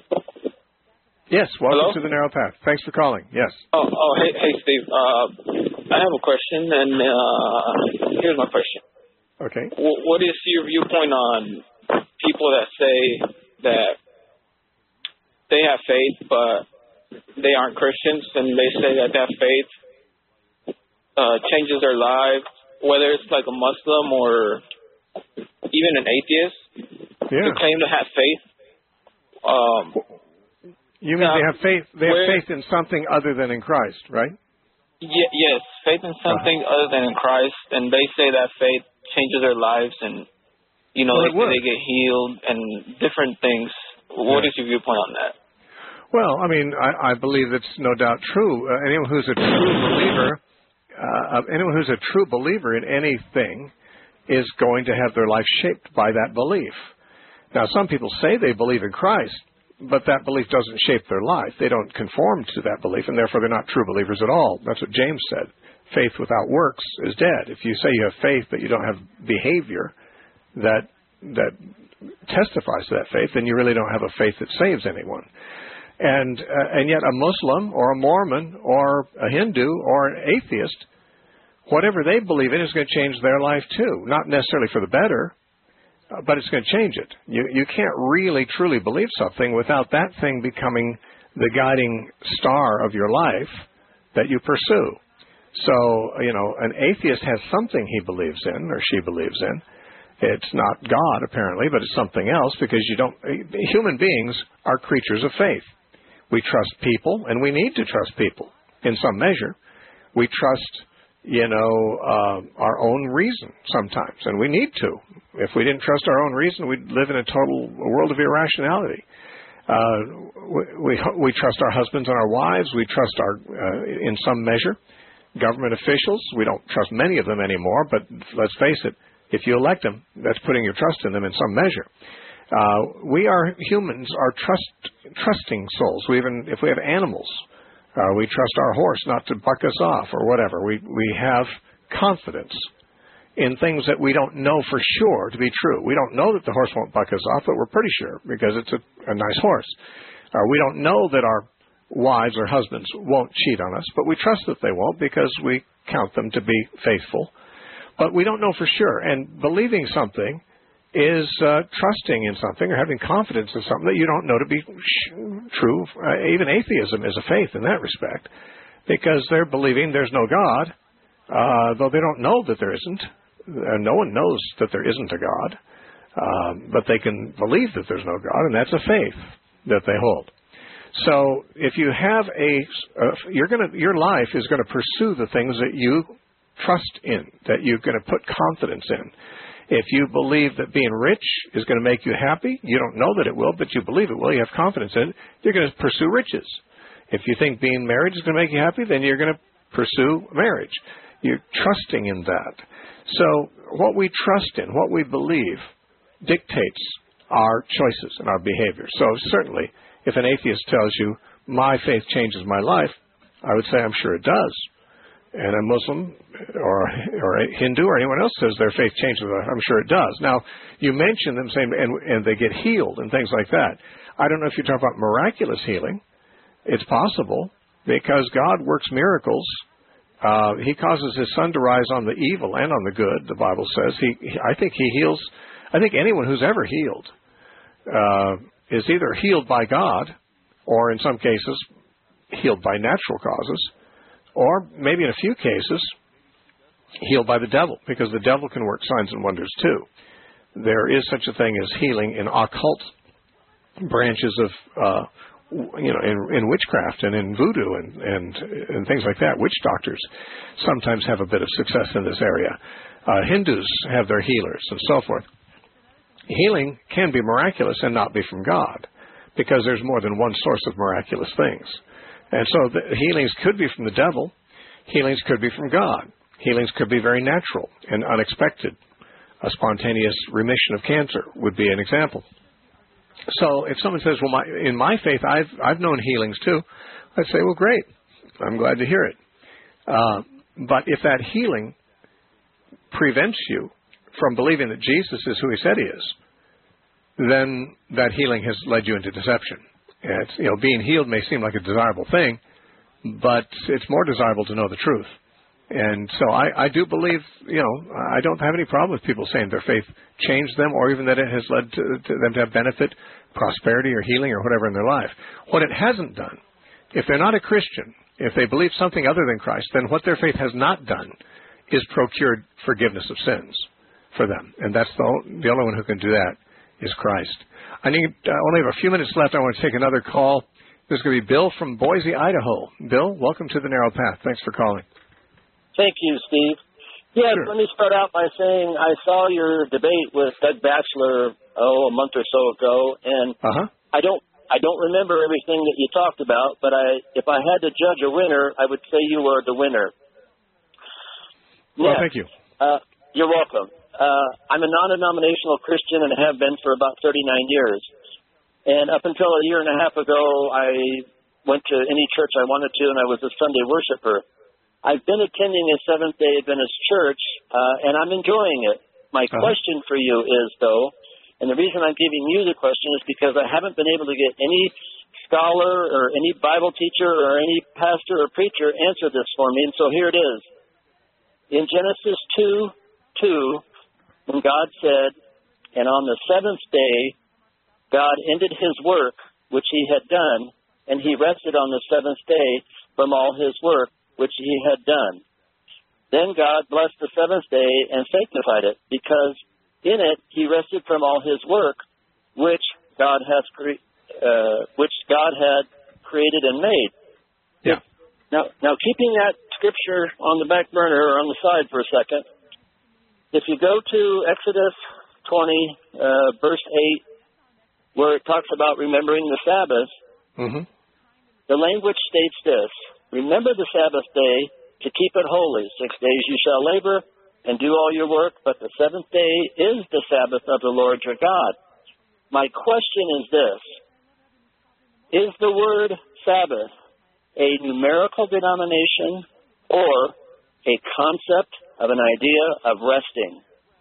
Yes, welcome Hello? to the Narrow Path. Thanks for calling. Yes. Oh, oh hey, hey, Steve. Uh, I have a question, and uh, here's my question. Okay. W- what is your viewpoint on people that say that they have faith, but they aren't Christians, and they say that that faith uh, changes their lives, whether it's like a Muslim or even an atheist? Yeah. They claim to have faith. Um, You mean uh, they have faith? They have where- faith in something other than in Christ, right? Ye- yes, faith in something uh-huh. other than in Christ, and they say that faith changes their lives, and you know Well, they, it would. they get healed and different things. What Yeah. is your viewpoint on that? Well, I mean, I, I believe it's no doubt true. Uh, anyone who's a true believer, uh, anyone who's a true believer in anything, is going to have their life shaped by that belief. Now, some people say they believe in Christ, but that belief doesn't shape their life. They don't conform to that belief, and therefore they're not true believers at all. That's what James said. Faith without works is dead. If you say you have faith but you don't have behavior that that testifies to that faith, then you really don't have a faith that saves anyone. And uh, and yet a Muslim or a Mormon or a Hindu or an atheist, whatever they believe in is going to change their life too. Not necessarily for the better, uh, but it's going to change it. You you can't really truly believe something without that thing becoming the guiding star of your life that you pursue. So, you know, an atheist has something he believes in or she believes in. It's not God, apparently, but it's something else, because you don't. Human beings are creatures of faith. We trust people, and we need to trust people in some measure. We trust, you know, uh, our own reason sometimes, and we need to. If we didn't trust our own reason, we'd live in a total world of irrationality. Uh, we, we we trust our husbands and our wives. We trust our, uh, in some measure, government officials. We don't trust many of them anymore, but let's face it, if you elect them, that's putting your trust in them in some measure. Uh, we are humans are trust trusting souls. We even if we have animals, uh, we trust our horse not to buck us off or whatever. We we have confidence in things that we don't know for sure to be true. We don't know that the horse won't buck us off, but we're pretty sure because it's a, a nice horse. Uh, we don't know that our wives or husbands won't cheat on us, but we trust that they won't because we count them to be faithful. But we don't know for sure. And believing something is uh, trusting in something or having confidence in something that you don't know to be sh- true. Uh, even atheism is a faith in that respect, because they're believing there's no God, uh, though they don't know that there isn't. Uh, no one knows that there isn't a God, um, but they can believe that there's no God, and that's a faith that they hold. So if you have a, uh, you're going to, your life is going to pursue the things that you trust in, that you're going to put confidence in. If you believe that being rich is going to make you happy, you don't know that it will, but you believe it will, you have confidence in it, you're going to pursue riches. If you think being married is going to make you happy, then you're going to pursue marriage. You're trusting in that. So what we trust in, what we believe, dictates our choices and our behavior. So certainly, if an atheist tells you, my faith changes my life, I would say, I'm sure it does. And a Muslim or, or a Hindu or anyone else says their faith changes their life, I'm sure it does. Now, you mentioned them saying, and, and they get healed and things like that. I don't know if you're talking about miraculous healing. It's possible, because God works miracles. Uh, he causes his sun to rise on the evil and on the good, the Bible says. He, he I think he heals, I think anyone who's ever healed uh, is either healed by God, or in some cases, healed by natural causes, or maybe in a few cases, healed by the devil, because the devil can work signs and wonders too. There is such a thing as healing in occult branches of, uh, you know, in, in witchcraft and in voodoo and, and and things like that. Witch doctors sometimes have a bit of success in this area. Uh, Hindus have their healers and so forth. Healing can be miraculous and not be from God, because there's more than one source of miraculous things. And so the healings could be from the devil. Healings could be from God. Healings could be very natural and unexpected. A spontaneous remission of cancer would be an example. So if someone says, well, my, in my faith, I've, I've known healings too, I'd say, well, great. I'm glad to hear it. Uh, but if that healing prevents you from believing that Jesus is who he said he is, then that healing has led you into deception. And it's, you know, being healed may seem like a desirable thing, but it's more desirable to know the truth. And so I, I do believe, you know, I don't have any problem with people saying their faith changed them, or even that it has led to, to them to have benefit, prosperity, or healing, or whatever in their life. What it hasn't done, if they're not a Christian, if they believe something other than Christ, then what their faith has not done is procured forgiveness of sins for them. And that's the, the only one who can do that is Christ. I need, I only have a few minutes left. I want to take another call. This is going to be Bill from Boise, Idaho. Bill, welcome to the Narrow Path. Thanks for calling. Thank you, Steve. Yeah, sure. Let me start out by saying I saw your debate with Doug Batchelor, oh, a month or so ago, and uh-huh. I don't I don't remember everything that you talked about, but I if I had to judge a winner, I would say you were the winner. Well, yeah. thank you. Uh, you're welcome. Uh, I'm a non-denominational Christian and have been for about thirty-nine years. And up until a year and a half ago, I went to any church I wanted to, and I was a Sunday worshiper. I've been attending a Seventh-day Adventist church, uh, and I'm enjoying it. My uh-huh. question for you is, though, and the reason I'm giving you the question is because I haven't been able to get any scholar or any Bible teacher or any pastor or preacher answer this for me, and so here it is. In Genesis two two, when God said, and on the seventh day, God ended his work, which he had done, and he rested on the seventh day from all his work, which he had done. Then God blessed the seventh day and sanctified it, because in it he rested from all his work, which God has cre- uh, which God had created and made. Yeah. Now, now keeping that scripture on the back burner or on the side for a second, if you go to Exodus twenty, uh, verse eight, where it talks about remembering the Sabbath, mm-hmm. the language states this: remember the Sabbath day to keep it holy. Six days you shall labor and do all your work, but the seventh day is the Sabbath of the Lord your God. My question is this: is the word Sabbath a numerical denomination or a concept of an idea of resting?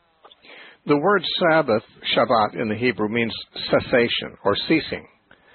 The word Sabbath, Shabbat in the Hebrew, means cessation or ceasing.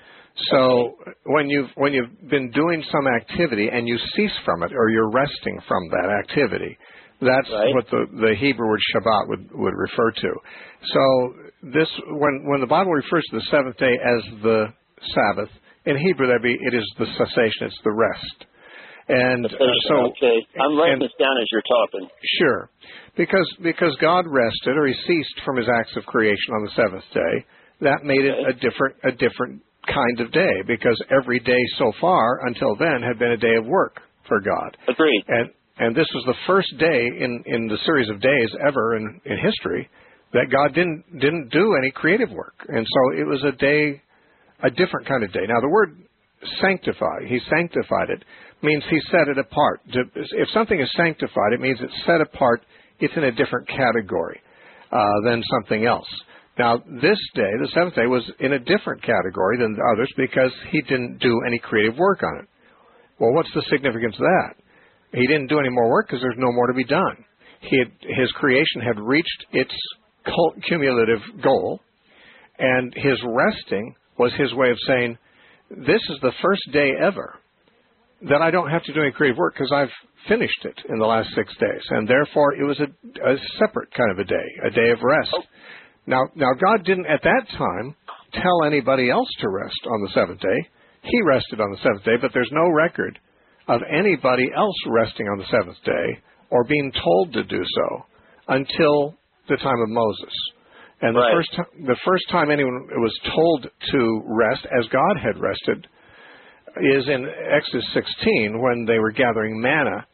So when you've when you've been doing some activity and you cease from it, or you're resting from that activity, that's right. what the, the Hebrew word Shabbat would, would refer to. So this when when the Bible refers to the seventh day as the Sabbath, in Hebrew that be it is the cessation, it's the rest. And uh, so okay, I'm writing and, this down as you're talking. Sure, because because God rested, or he ceased from his acts of creation on the seventh day. That made it okay. a different a different kind of day, because every day so far until then had been a day of work for God. Agreed. And and this was the first day in, in the series of days ever in, in history that God didn't didn't do any creative work. And so it was a day, a different kind of day. Now the word sanctify, he sanctified it, means he set it apart. If something is sanctified, it means it's set apart, it's in a different category uh, than something else. Now, this day, the seventh day, was in a different category than the others because he didn't do any creative work on it. Well, what's the significance of that? He didn't do any more work because there's no more to be done. He had, his creation had reached its cumulative goal, and his resting was his way of saying, this is the first day ever that I don't have to do any creative work because I've finished it in the last six days. And therefore, it was a, a separate kind of a day, a day of rest. Oh. Now, now, God didn't at that time tell anybody else to rest on the seventh day. He rested on the seventh day, but there's no record of anybody else resting on the seventh day or being told to do so until the time of Moses. And the right. first time, the first time anyone was told to rest as God had rested is in Exodus sixteen when they were gathering manna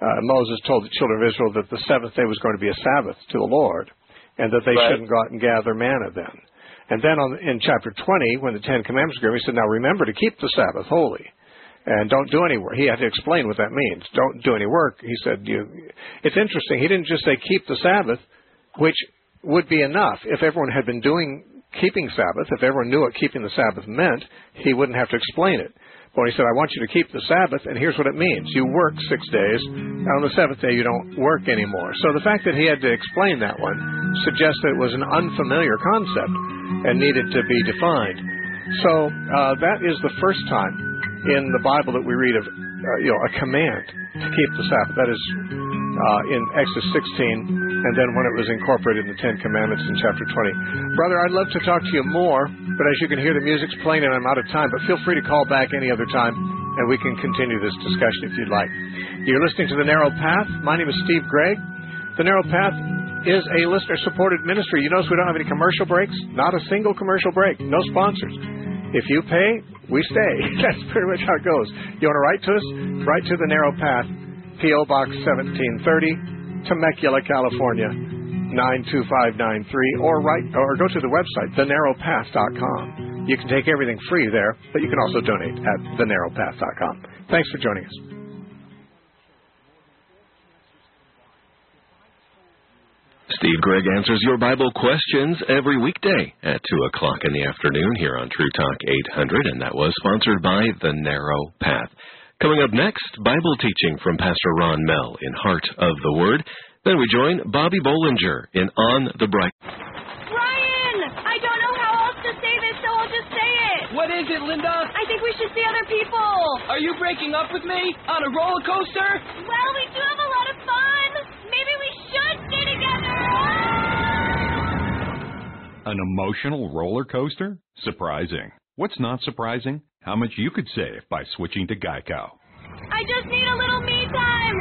uh, Moses told the children of Israel that the seventh day was going to be a Sabbath to the Lord, and that they Right. shouldn't go out and gather manna then. And then on, in chapter twenty, when the Ten Commandments were given, he said, now remember to keep the Sabbath holy. And don't do any work. He had to explain what that means. Don't do any work. He said, you, it's interesting. He didn't just say keep the Sabbath, which would be enough. If everyone had been doing keeping Sabbath, if everyone knew what keeping the Sabbath meant, he wouldn't have to explain it. But he said, I want you to keep the Sabbath, and here's what it means. You work six days, and on the seventh day you don't work anymore. So the fact that he had to explain that one suggests that it was an unfamiliar concept and needed to be defined. So uh, that is the first time in the Bible that we read of uh, you know, a command to keep the Sabbath. That is uh, in Exodus sixteen, and then when it was incorporated in the Ten Commandments in chapter twenty. Brother, I'd love to talk to you more, but as you can hear, the music's playing and I'm out of time. But feel free to call back any other time, and we can continue this discussion if you'd like. You're listening to The Narrow Path. My name is Steve Gregg. The Narrow Path is a listener-supported ministry. You notice we don't have any commercial breaks? Not a single commercial break. No sponsors. If you pay, we stay. That's pretty much how it goes. You want to write to us? Write to The Narrow Path, P O. Box seventeen thirty, Temecula, California, nine two five nine three, or write, or go to the website, the narrow path dot com. You can take everything free there, but you can also donate at the narrow path dot com. Thanks for joining us. Steve Gregg answers your Bible questions every weekday at two o'clock in the afternoon here on True Talk eight hundred, and that was sponsored by The Narrow Path. Coming up next, Bible teaching from Pastor Ron Mell in Heart of the Word. Then we join Bobby Bollinger in On the Bright. Ryan! I don't know how else to say this, so I'll just say it. What is it, Linda? I think we should see other people. Are you breaking up with me? On a roller coaster? Well, we do have a lot of fun. Maybe we should stay together. An emotional roller coaster? Surprising. What's not surprising? How much you could save by switching to Geico. I just need a little me time.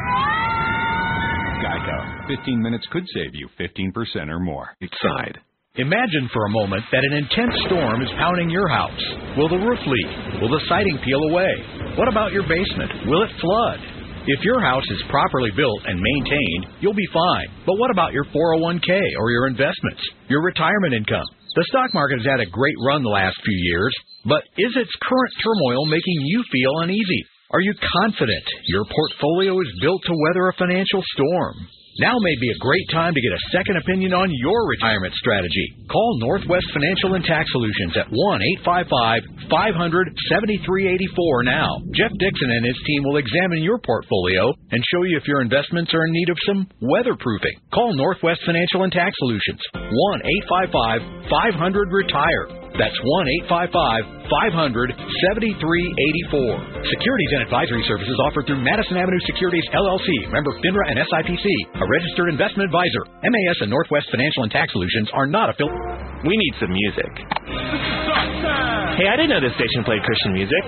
Geico. fifteen minutes could save you fifteen percent or more. Inside. Imagine for a moment that an intense storm is pounding your house. Will the roof leak? Will the siding peel away? What about your basement? Will it flood? If your house is properly built and maintained, you'll be fine. But what about your four oh one k or your investments, your retirement income? The stock market has had a great run the last few years, but is its current turmoil making you feel uneasy? Are you confident your portfolio is built to weather a financial storm? Now may be a great time to get a second opinion on your retirement strategy. Call Northwest Financial and Tax Solutions at one eight five five, five hundred, seventy-three eighty-four now. Jeff Dixon and his team will examine your portfolio and show you if your investments are in need of some weatherproofing. Call Northwest Financial and Tax Solutions, one eight five five, five hundred, retire. That's one eight five five, five hundred, seventy-three eighty-four. Securities and advisory services offered through Madison Avenue Securities, L L C, member FINRA and S I P C, a registered investment advisor. M A S and Northwest Financial and Tax Solutions are not affiliated. We need some music. Hey, I didn't know this station played Christian music.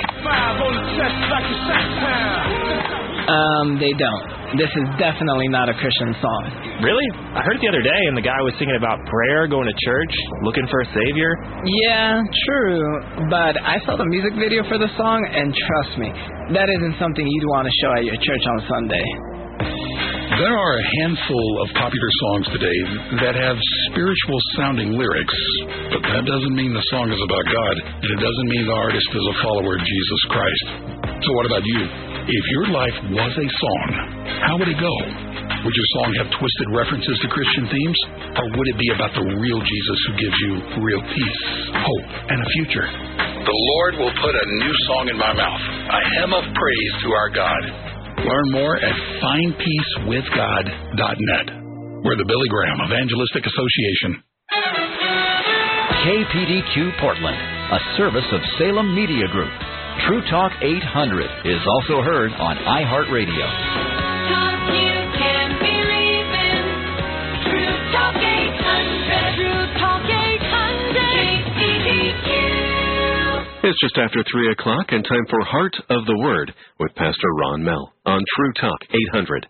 Um, they don't. This is definitely not a Christian song. Really? I heard it the other day, and the guy was singing about prayer, going to church, looking for a savior. Yeah, true. But I saw the music video for the song, and trust me, that isn't something you'd want to show at your church on Sunday. There are a handful of popular songs today that have spiritual-sounding lyrics, but that doesn't mean the song is about God, and it doesn't mean the artist is a follower of Jesus Christ. So what about you? If your life was a song, how would it go? Would your song have twisted references to Christian themes? Or would it be about the real Jesus who gives you real peace, hope, and a future? The Lord will put a new song in my mouth, a hymn of praise to our God. Learn more at find peace with god dot net. We're the Billy Graham Evangelistic Association. K P D Q Portland, a service of Salem Media Group. True Talk eight hundred is also heard on iHeartRadio. Talk you can believe in. True Talk eight hundred. True Talk eight hundred. K P D Q. It's just after three o'clock and time for Heart of the Word with Pastor Ron Mell on True Talk eight hundred.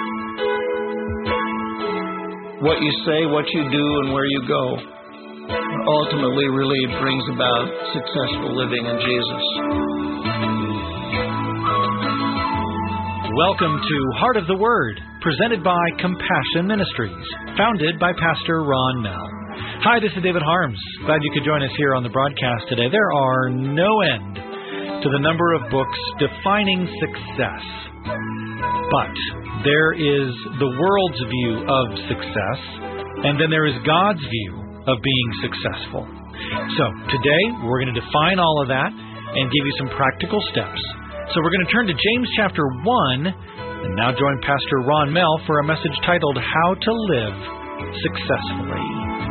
What you say, what you do, and where you go ultimately really brings about successful living in Jesus. Welcome to Heart of the Word, presented by Compassion Ministries, founded by Pastor Ron Mell. Hi, this is David Harms. Glad you could join us here on the broadcast today. There are no end to the number of books defining success. But there is the world's view of success, and then there is God's view of being successful. So today we're going to define all of that and give you some practical steps. So we're going to turn to James chapter one and now join Pastor Ron Mell for a message titled How to Live Successfully.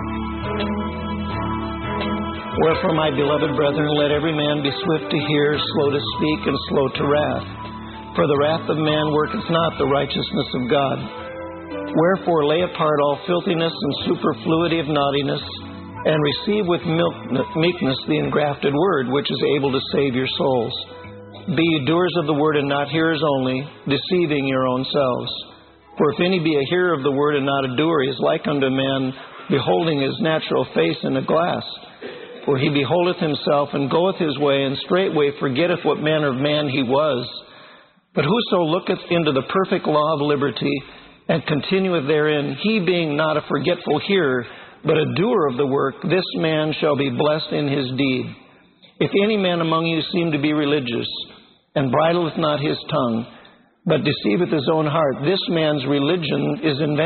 Wherefore, my beloved brethren, let every man be swift to hear, slow to speak, and slow to wrath. For the wrath of man worketh not the righteousness of God. Wherefore, lay apart all filthiness and superfluity of naughtiness, and receive with meekness the engrafted word, which is able to save your souls. Be ye doers of the word, and not hearers only, deceiving your own selves. For if any be a hearer of the word, and not a doer, he is like unto a man beholding his natural face in a glass. For he beholdeth himself, and goeth his way, and straightway forgetteth what manner of man he was. But whoso looketh into the perfect law of liberty, and continueth therein, he being not a forgetful hearer, but a doer of the work, this man shall be blessed in his deed. If any man among you seem to be religious, and bridleth not his tongue, but deceiveth his own heart, this man's religion is in vain.